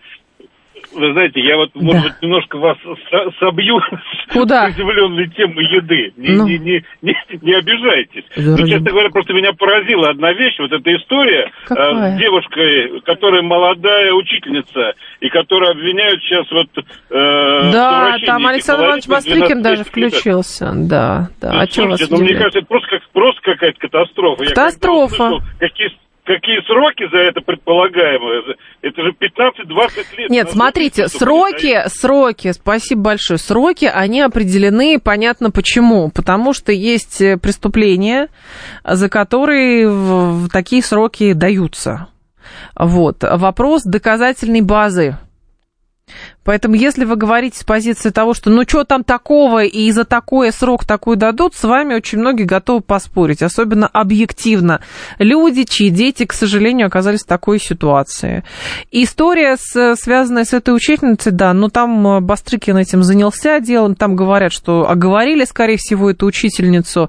Вы знаете, я вот, может быть, немножко вас собью Куда? с удивленной темы еды. Не обижайтесь. Но, честно говоря, просто меня поразила одна вещь. Вот эта история с девушкой, которая молодая учительница, и которую обвиняют сейчас вот... Да, там Александр Иванович Бастрыкин даже включился. Да. А что вас удивляет? Мне кажется, это просто какая-то катастрофа. Катастрофа. Какие сроки за это предполагаемые? Это же 15-20 лет. Нет, смотрите, сроки, спасибо большое. Сроки, они определены, понятно почему. Потому что есть преступления, за которые такие сроки даются. Вот. Вопрос доказательной базы. Поэтому, если вы говорите с позиции того, что ну что там такого, и за такой срок такой дадут, с вами очень многие готовы поспорить, особенно объективно. Люди, чьи дети, к сожалению, оказались в такой ситуации. История, связанная с этой учительницей, да, ну там Бастрыкин этим занялся делом, там говорят, что оговорили, скорее всего, эту учительницу,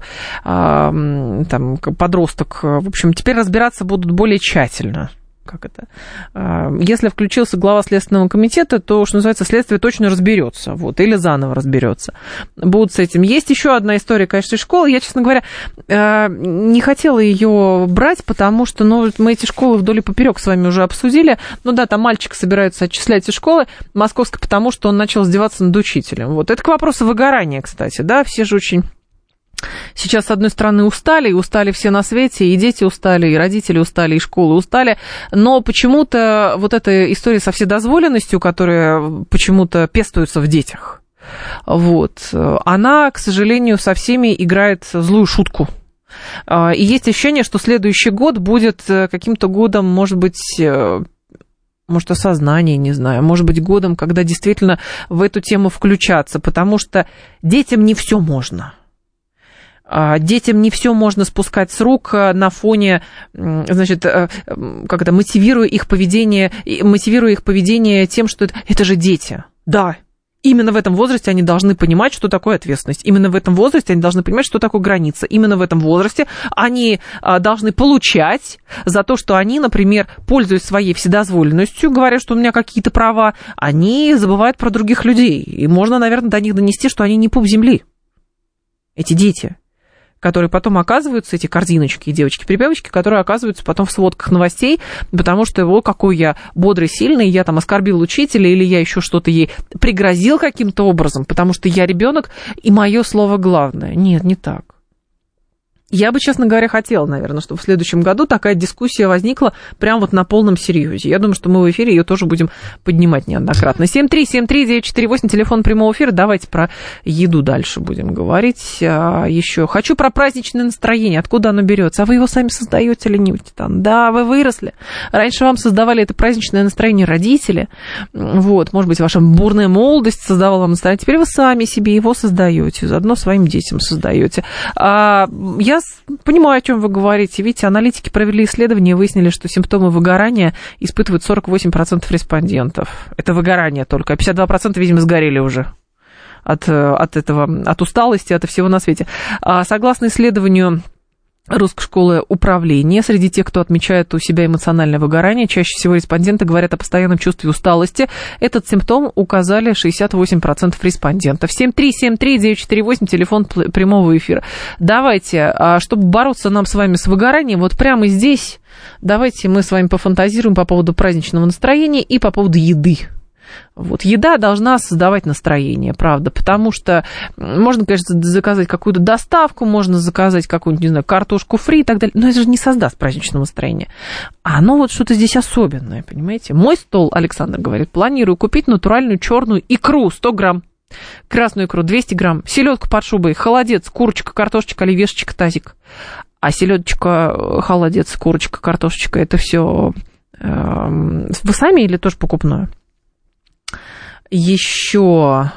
там, подросток. В общем, теперь разбираться будут более тщательно. Как это? Если включился глава Следственного комитета, то, что называется, следствие точно разберется, вот, или заново разберется. Будут с этим. Есть еще одна история, конечно, из школы. Я, честно говоря, не хотела ее брать, потому что, ну, мы эти школы вдоль и поперек с вами уже обсудили. Ну да, там мальчик собираются отчислять из школы московской, потому что он начал издеваться над учителем. Вот. Это к вопросу выгорания, кстати, да, все же очень... Сейчас, с одной стороны, устали все на свете, и дети устали, и родители устали, и школы устали, но почему-то вот эта история со вседозволенностью, которая почему-то пестуется в детях, вот, она, к сожалению, со всеми играет злую шутку. И есть ощущение, что следующий год будет каким-то годом, может быть, осознание, не знаю, может быть, годом, когда действительно в эту тему включаться, потому что детям не все можно. Детям не все можно спускать с рук на фоне, значит, как-то мотивируя их поведение тем, что это же дети. Да, именно в этом возрасте они должны понимать, что такое ответственность. Именно в этом возрасте они должны понимать, что такое граница. Именно в этом возрасте они должны получать за то, что они, например, пользуясь своей вседозволенностью, говорят, что у меня какие-то права, они забывают про других людей. И можно, наверное, до них донести, что они не пуп земли. Эти дети, которые потом оказываются, эти корзиночки и девочки-припевочки, которые оказываются потом в сводках новостей, потому что его какой я бодрый, сильный, я там оскорбил учителя, или я еще что-то ей пригрозил каким-то образом, потому что я ребенок, и мое слово главное. Нет, не так. Я бы, честно говоря, хотела, наверное, чтобы в следующем году такая дискуссия возникла прям вот на полном серьезе. Я думаю, что мы в эфире ее тоже будем поднимать неоднократно. 7373948, телефон прямого эфира. Давайте про еду дальше будем говорить. Еще хочу про праздничное настроение. Откуда оно берется? А вы его сами создаете или нет? Да, вы выросли. Раньше вам создавали это праздничное настроение родители. Вот, может быть, ваша бурная молодость создавала вам настроение. Теперь вы сами себе его создаете, заодно своим детям создаете. Я понимаю, о чем вы говорите. Видите, аналитики провели исследование и выяснили, что симптомы выгорания испытывают 48% респондентов. Это выгорание только. А 52%, видимо, сгорели уже от усталости, от всего на свете. Согласно исследованию Русской школы управления, среди тех, кто отмечает у себя эмоциональное выгорание, чаще всего респонденты говорят о постоянном чувстве усталости. Этот симптом указали 68% респондентов. 7373948, телефон прямого эфира. Давайте, чтобы бороться нам с вами с выгоранием, вот прямо здесь давайте мы с вами пофантазируем по поводу праздничного настроения и по поводу еды. Вот. Еда должна создавать настроение, правда, потому что можно, конечно, заказать какую-то доставку, можно заказать какую-нибудь, не знаю, картошку фри и так далее, но это же не создаст праздничного настроения. А оно вот что-то здесь особенное, понимаете? Мой стол, Александр говорит, планирую купить натуральную черную икру 100 грамм, красную икру 200 грамм, селедку под шубой, холодец, курочка, картошечка, оливьешечка, тазик. А селедочка, холодец, курочка, картошечка, это все вы сами или тоже покупное? Еще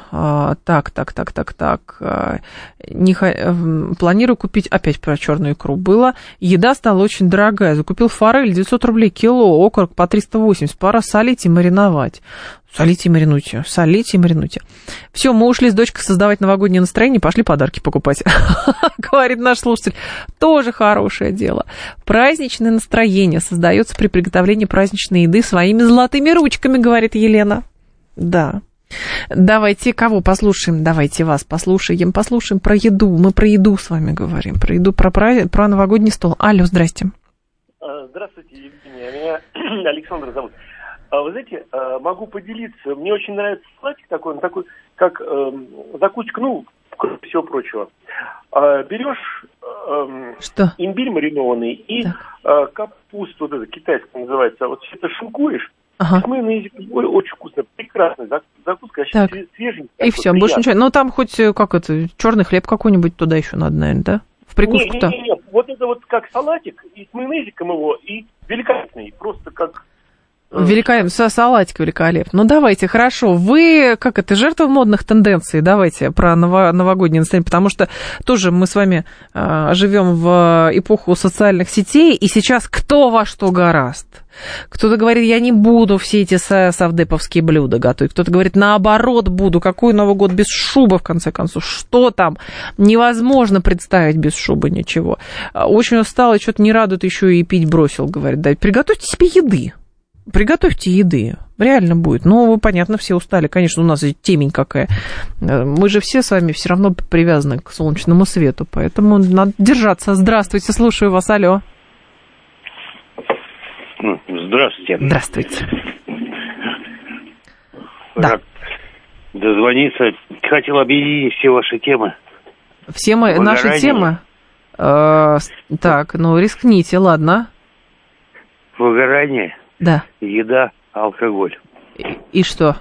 планирую купить, опять про черную икру было. Еда стала очень дорогая. Закупил форель 900 рублей кило, окорок по 380. Пора солить и мариновать. Солите и маринуйте. Все, мы ушли с дочкой создавать новогоднее настроение, пошли подарки покупать. Говорит наш слушатель. Тоже хорошее дело. Праздничное настроение создается при приготовлении праздничной еды своими золотыми ручками, говорит Елена. Да. Давайте кого послушаем? Давайте вас послушаем про еду. Мы про еду с вами говорим. Про еду, про новогодний стол. Алло, здрасте. Здравствуйте, Евгения. Меня Александр зовут. Вы знаете, могу поделиться. Мне очень нравится салатик такой, как закусочка, кроме всего прочего. Берешь имбирь маринованный и капусту, вот это китайская называется, вот все это шинкуешь. Ага. Очень вкусно, прекрасная закуска, свеженькая. И все, больше ничего. Но там хоть черный хлеб какой-нибудь туда еще надо, наверное, да? В прикуску-то. Нет, вот это вот как салатик, и с майонезиком его, и великолепный, просто как... Великолепно, салатик великолепный. Ну, давайте, хорошо. Вы, жертва модных тенденций? Давайте про новогоднее настроение, потому что тоже мы с вами живем в эпоху социальных сетей, и сейчас кто во что горазд. Кто-то говорит, я не буду все эти совдеповские блюда готовить. Кто-то говорит, наоборот, буду. Какой Новый год без шубы, в конце концов? Что там? Невозможно представить без шубы ничего. Очень устал, и что-то не радует, еще и пить бросил, говорит. Да, приготовьте себе еды. Приготовьте еды, реально будет. Ну, вы, понятно, все устали. Конечно, у нас темень какая. Мы же все с вами все равно привязаны к солнечному свету, поэтому надо держаться. Здравствуйте, слушаю вас, алло. Здравствуйте. Здравствуйте. Рад дозвониться. Хотел объединить все ваши темы. Все наши темы? Так, рискните, ладно. Выгорание. Да. Еда, алкоголь. И что?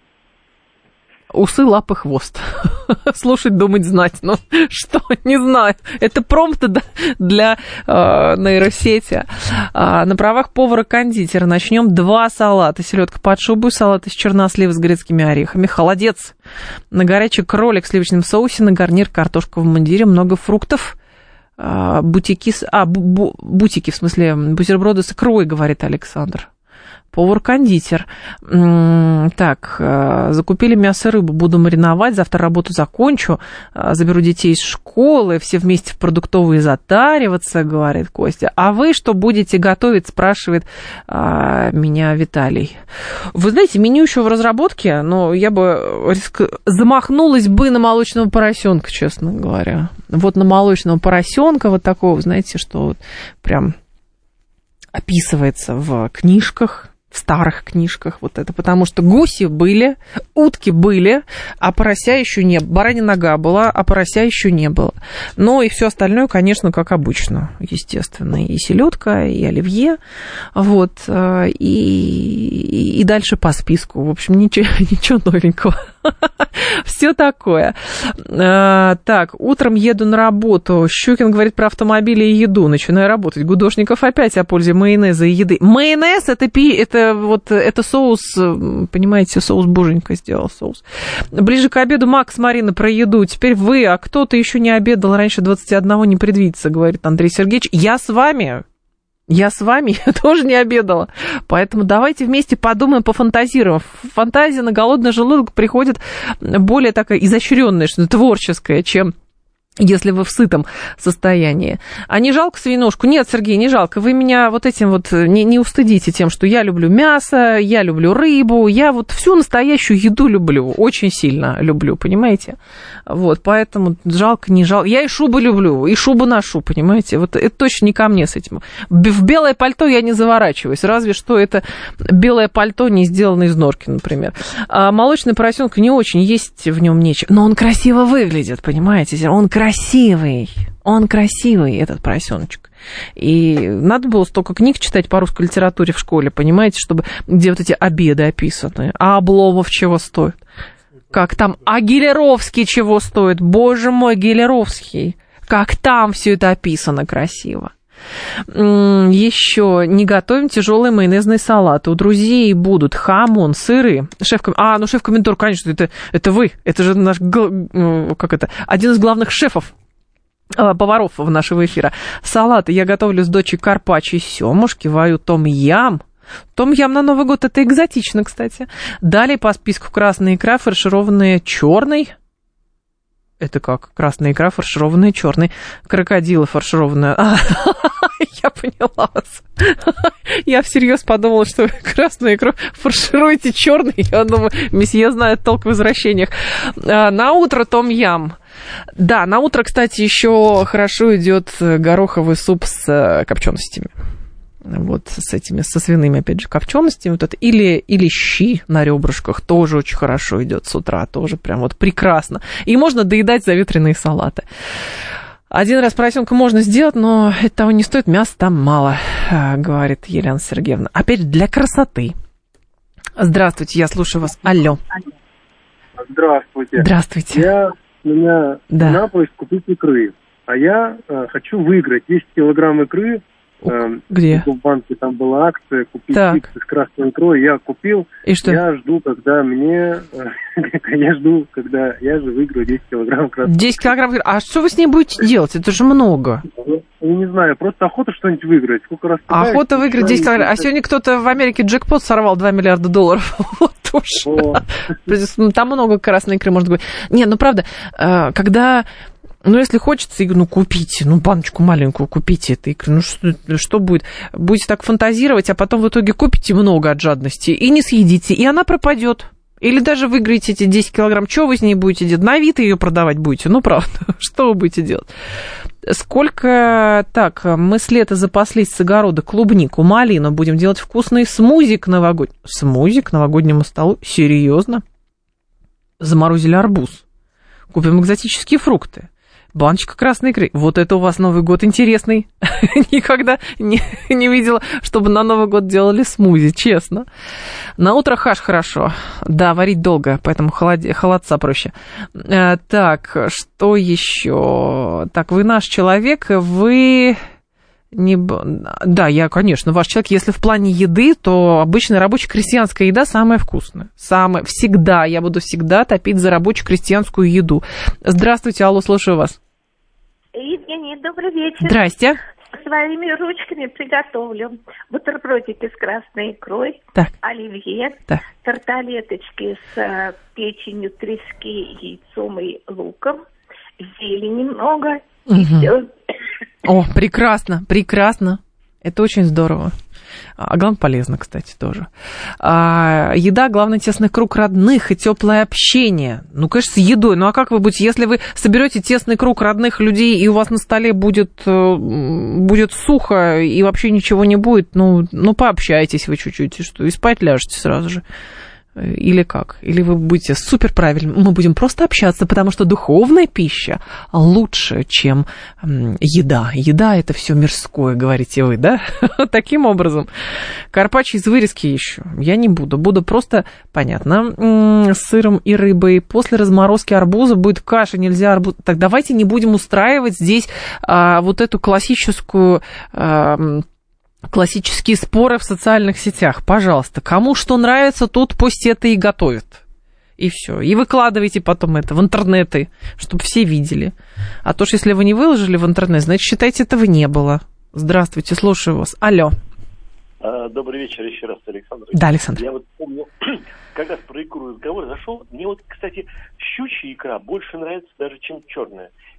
Усы, лапы, хвост. Слушать, думать, знать. Что? Не знаю. Это промпт для нейросети. На правах повара-кондитера начнем. 2 салата. Селедка под шубой, салат из чернослива с грецкими орехами, холодец на горячий кролик в сливочном соусе, на гарнир картошка в мундире, много фруктов. Бутики, в смысле, бутерброды с икрой, говорит Александр. Повар-кондитер. Так, закупили мясо и рыбу, буду мариновать, завтра работу закончу, заберу детей из школы, все вместе в продуктовые затариваться, говорит Костя. А вы что будете готовить, спрашивает меня Виталий. Вы знаете, меню еще в разработке, но я бы замахнулась бы на молочного поросенка, честно говоря. Вот на молочного поросенка, вот такого, знаете, что прям описывается в книжках, в старых книжках, вот это, потому что гуси были, утки были, а порося еще не было, баранья нога была, а порося еще не было. Ну и все остальное, конечно, как обычно, естественно, и селедка, и оливье, вот, и дальше по списку, в общем, ничего новенького. Все такое. Так, утром еду на работу. Щукин говорит про автомобили и еду. Начинаю работать. Гудошников опять о пользе майонеза и еды. Майонез это соус, понимаете, соус боженька сделал соус. Ближе к обеду Макс, Марина про еду. Теперь вы, а кто-то еще не обедал. Раньше 21 не предвидится, говорит Андрей Сергеевич. Я с вами, я тоже не обедала. Поэтому давайте вместе подумаем, пофантазируем. Фантазия на голодный желудок приходит более такая изощренная, что творческая, чем если вы в сытом состоянии. А не жалко свинушку? Нет, Сергей, не жалко. Вы меня вот этим вот не устыдите тем, что я люблю мясо, я люблю рыбу, я вот всю настоящую еду люблю, очень сильно люблю, понимаете? Вот, поэтому жалко, не жалко. Я и шубы люблю, и шубу ношу, понимаете? Вот это точно не ко мне с этим. В белое пальто я не заворачиваюсь, разве что это белое пальто не сделано из норки, например. А молочный поросенок не очень, есть в нем нечего, но он красиво выглядит, понимаете? Он красивый, этот поросеночек. И надо было столько книг читать по русской литературе в школе, понимаете, чтобы где вот эти обеды описаны. А Обломов чего стоит? Как там? А Гелеровский чего стоит? Боже мой, Гелеровский. Как там все это описано красиво. Еще не готовим тяжелые майонезные салаты. У друзей будут хамон, сыры. Шеф-комментатор, конечно, это вы. Это же наш, один из главных шефов, поваров нашего эфира. Салаты я готовлю с дочей карпаччо и сёмушки, варю том-ям. Том-ям на Новый год, это экзотично, кстати. Далее по списку красная икра, фаршированная черной. Это как? Красная икра, фаршированная черной. Крокодилы фаршированная. Я поняла вас. Я всерьез подумала, что вы красную икру фаршируете черной. Я думаю, месье знает толк в возвращениях. На утро том-ям. Да, на утро, кстати, еще хорошо идет гороховый суп с копченостями. Вот со свиными, опять же, копченостями. Вот это. Или щи на ребрышках тоже очень хорошо идет с утра. Тоже прям вот прекрасно. И можно доедать заветренные салаты. Один раз поросенка можно сделать, но это того не стоит, мяса там мало, говорит Елена Сергеевна. Опять для красоты. Здравствуйте, я слушаю вас. Алло. Здравствуйте. Здравствуйте. У меня жена просит купить икры, а я хочу выиграть 10 килограмм икры. Где? В банке там была акция купить чипсы с красной икрой, я купил. И что? Я жду, когда я же выиграю 10 килограмм красной. 10 килограмм? А что вы с ней будете делать? Это же много. Я не знаю, просто охота что-нибудь выиграть. Сколько раз охота выиграть 10 килограмм. А сегодня кто-то в Америке джекпот сорвал $2 миллиарда. Вот уж. Там много красной икры, может быть. Не, ну правда, когда... если хочется, купите, баночку маленькую купите этой икры. Что будет? Будете так фантазировать, а потом в итоге купите много от жадности и не съедите, и она пропадет. Или даже выиграете эти 10 килограмм. Что вы с ней будете делать? На Авито ее продавать будете? Правда, что вы будете делать? Сколько... Так, мы с лета запаслись с огорода клубнику, малину. Будем делать вкусный смузи к новогоднему. Смузи к новогоднему столу? Серьезно? Заморозили арбуз. Купим экзотические фрукты. Баночка красной икры. Вот это у вас Новый год интересный. Никогда не видела, чтобы на Новый год делали смузи, честно. На утро хаш хорошо. Да, варить долго, поэтому холодца проще. Так, что еще? Так, вы наш человек, вы... Да, я, конечно, ваш человек. Если в плане еды, то обычная рабочая крестьянская еда самая вкусная. Всегда, я буду всегда топить за рабочую крестьянскую еду. Здравствуйте, алло, слушаю вас. Евгений, добрый вечер. Здрасте. Своими ручками приготовлю бутербродики с красной икрой, оливье, тарталеточки с печенью трески, яйцом и луком, зелени много. И все. О, прекрасно, прекрасно. Это очень здорово. А главное, полезно, кстати, тоже. Еда, главное, тесный круг родных и теплое общение. Конечно, с едой. А как вы будете, если вы соберете тесный круг родных людей, и у вас на столе будет сухо, и вообще ничего не будет, пообщайтесь вы чуть-чуть, и спать ляжете сразу же. Или как? Или вы будете супер правильным? Мы будем просто общаться, потому что духовная пища лучше, чем еда. Еда – это все мирское, говорите вы, да? Таким образом. Карпаччо из вырезки еще я не буду. Буду просто, понятно, с сыром и рыбой. После разморозки арбуза будет каша, нельзя арбуз. Так давайте не будем устраивать здесь вот эту классические споры в социальных сетях. Пожалуйста, кому что нравится, тот пусть это и готовит. И все. И выкладывайте потом это в интернеты, чтобы все видели. А то, что если вы не выложили в интернет, значит, считайте, этого не было. Здравствуйте, слушаю вас. Алло. Добрый вечер еще раз, Александр. Да, Александр. Я помню, как раз про икру разговор зашел. Мне кстати, щучья икра больше нравится даже, чем черная.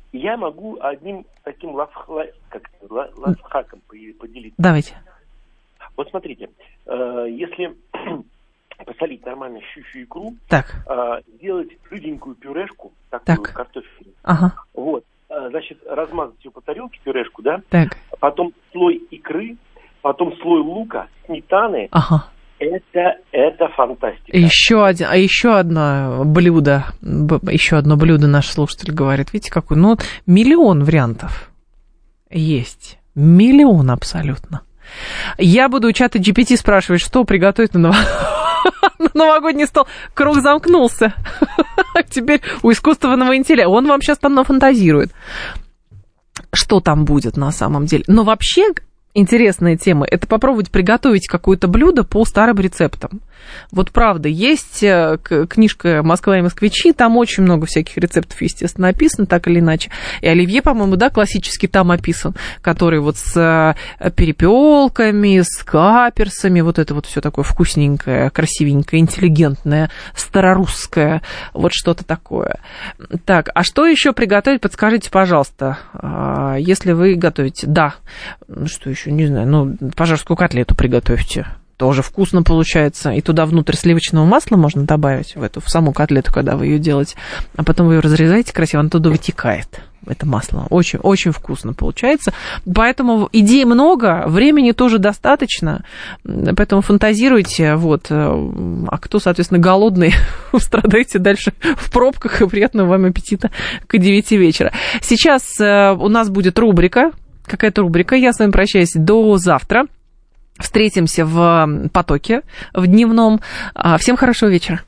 Я могу одним таким лайфхаком поделиться. Давайте. Вот смотрите, если посолить нормально щучью икру, сделать жиденькую пюрешку, такую картофельную, вот, значит, размазать ее по тарелке, пюрешку, да, потом слой икры, потом слой лука, сметаны, это фантастика. Еще одно блюдо наш слушатель говорит, видите, какой, миллион вариантов есть, миллион абсолютно. Я буду у чата GPT спрашивать, что приготовить на новогодний стол. Круг замкнулся. Теперь у искусственного интеллекта. Он вам сейчас там нафантазирует, что там будет на самом деле. Но вообще интересная тема – это попробовать приготовить какое-то блюдо по старым рецептам. Вот правда, есть книжка «Москва и москвичи», там очень много всяких рецептов, естественно, написано, так или иначе. И оливье, по-моему, классический там описан, который вот с перепелками, с каперсами, вот это вот все такое вкусненькое, красивенькое, интеллигентное, старорусское, вот что-то такое. Так, а что еще приготовить, подскажите, пожалуйста, если вы готовите? Да, что еще, не знаю, пожарскую котлету приготовьте. Тоже вкусно получается. И туда внутрь сливочного масла можно добавить, в саму котлету, когда вы ее делаете. А потом вы ее разрезаете красиво, оно туда вытекает, это масло. Очень, очень вкусно получается. Поэтому идей много, времени тоже достаточно. Поэтому фантазируйте. А кто, соответственно, голодный, страдайте дальше в пробках. И приятного вам аппетита к 9 вечера. Сейчас у нас будет рубрика. Какая-то рубрика. Я с вами прощаюсь до завтра. Встретимся в потоке, в дневном. Всем хорошего вечера.